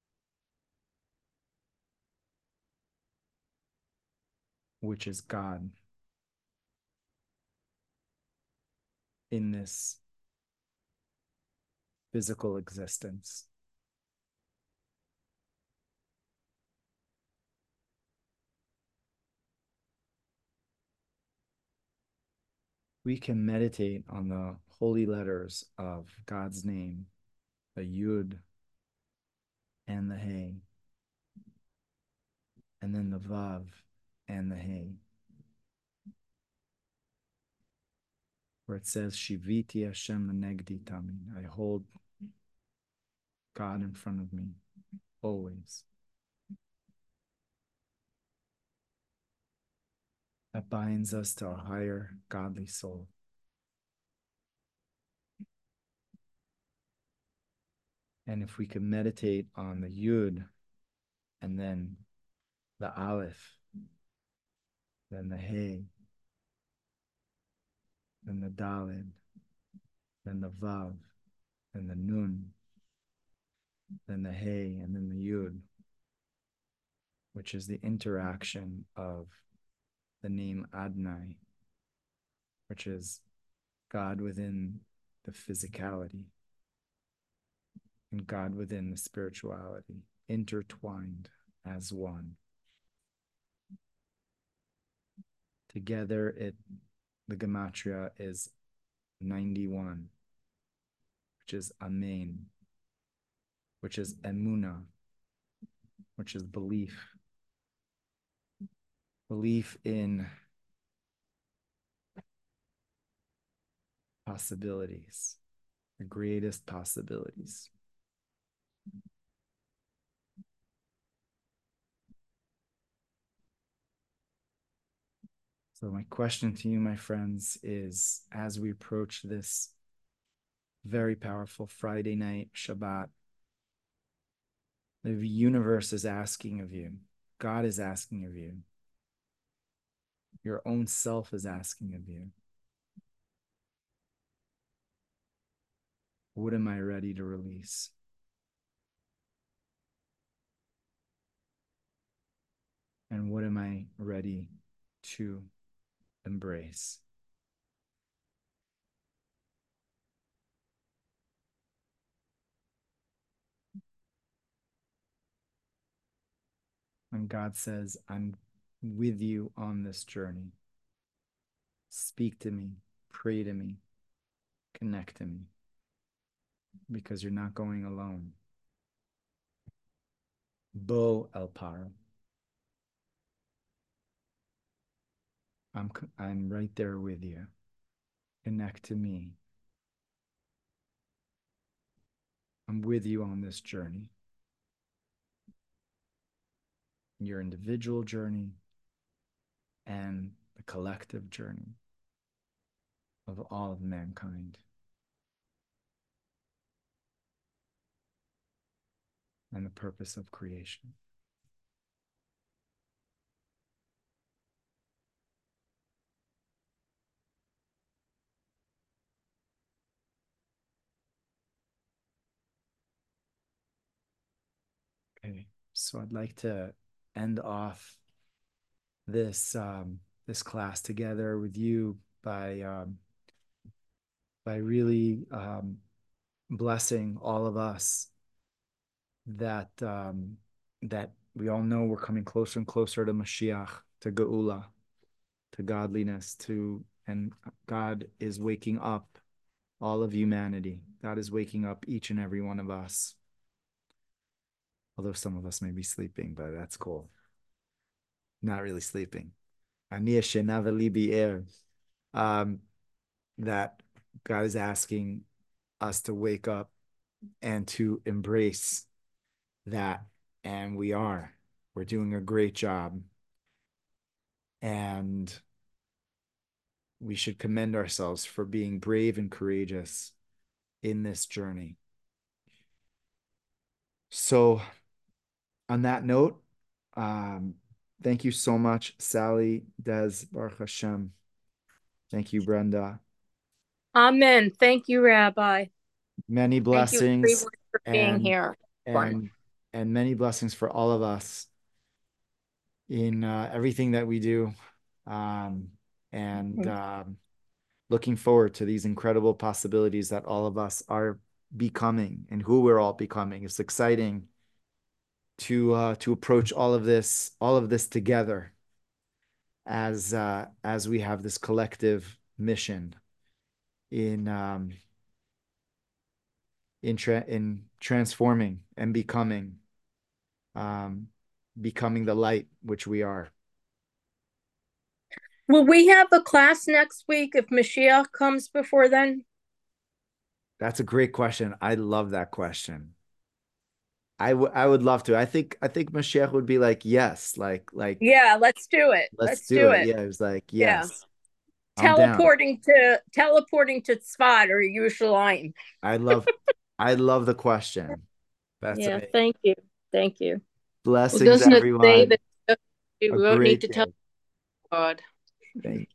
Which is God in this physical existence. We can meditate on the holy letters of God's name, the Yud and the Hey, and then the Vav and the Hey, where it says, Shiviti Hashem Lenegdi Tamin. I hold God in front of me always. That binds us to our higher godly soul. And if we can meditate on the Yud and then the Aleph, then the Hey, then the Daled, then the Vav, then the Nun, then the Hey, and then the Yud, which is the interaction of the name Adonai, which is God within the physicality and God within the spirituality, intertwined as one. Together, the gematria is 91, which is Amen, which is Emunah, which is belief. Belief in possibilities, the greatest possibilities. So my question to you, my friends, is as we approach this very powerful Friday night Shabbat, the universe is asking of you, God is asking of you, your own self is asking of you, what am I ready to release? And what am I ready to embrace? And God says, I'm with you on this journey. Speak to me, pray to me, connect to me, because you're not going alone. Bo El Paro. I'm right there with you. Connect to me. I'm with you on this journey. Your individual journey and the collective journey of all of mankind. And the purpose of creation. Okay, so I'd like to end off this class together with you by really blessing all of us that that we all know we're coming closer and closer to Mashiach, to Geula, to godliness, and God is waking up all of humanity. God is waking up each and every one of us. Although some of us may be sleeping, but that's cool. Not really sleeping. That God is asking us to wake up and to embrace that. And we're doing a great job. And we should commend ourselves for being brave and courageous in this journey. So on that note, thank you so much, Sally, Des, Baruch Hashem. Thank you, Brenda. Amen. Thank you, Rabbi. Many Thank you, blessings everyone, for being here. and many blessings for all of us in everything that we do. Looking forward to these incredible possibilities that all of us are becoming and who we're all becoming. It's exciting to approach all of this together as we have this collective mission in transforming and becoming the light which we are. Will we have a class next week if Mashiach comes before then? That's a great question. I love that question. I would love to. I think Mashiach would be like, yes, like yeah, let's do it. Let's do it. Yeah, it was like, yes. Yeah. Teleporting to Tzfat or Yerushalayim. I love the question. That's amazing. Thank you. Blessings, everyone. It say that you won't need to tell God. Thank you.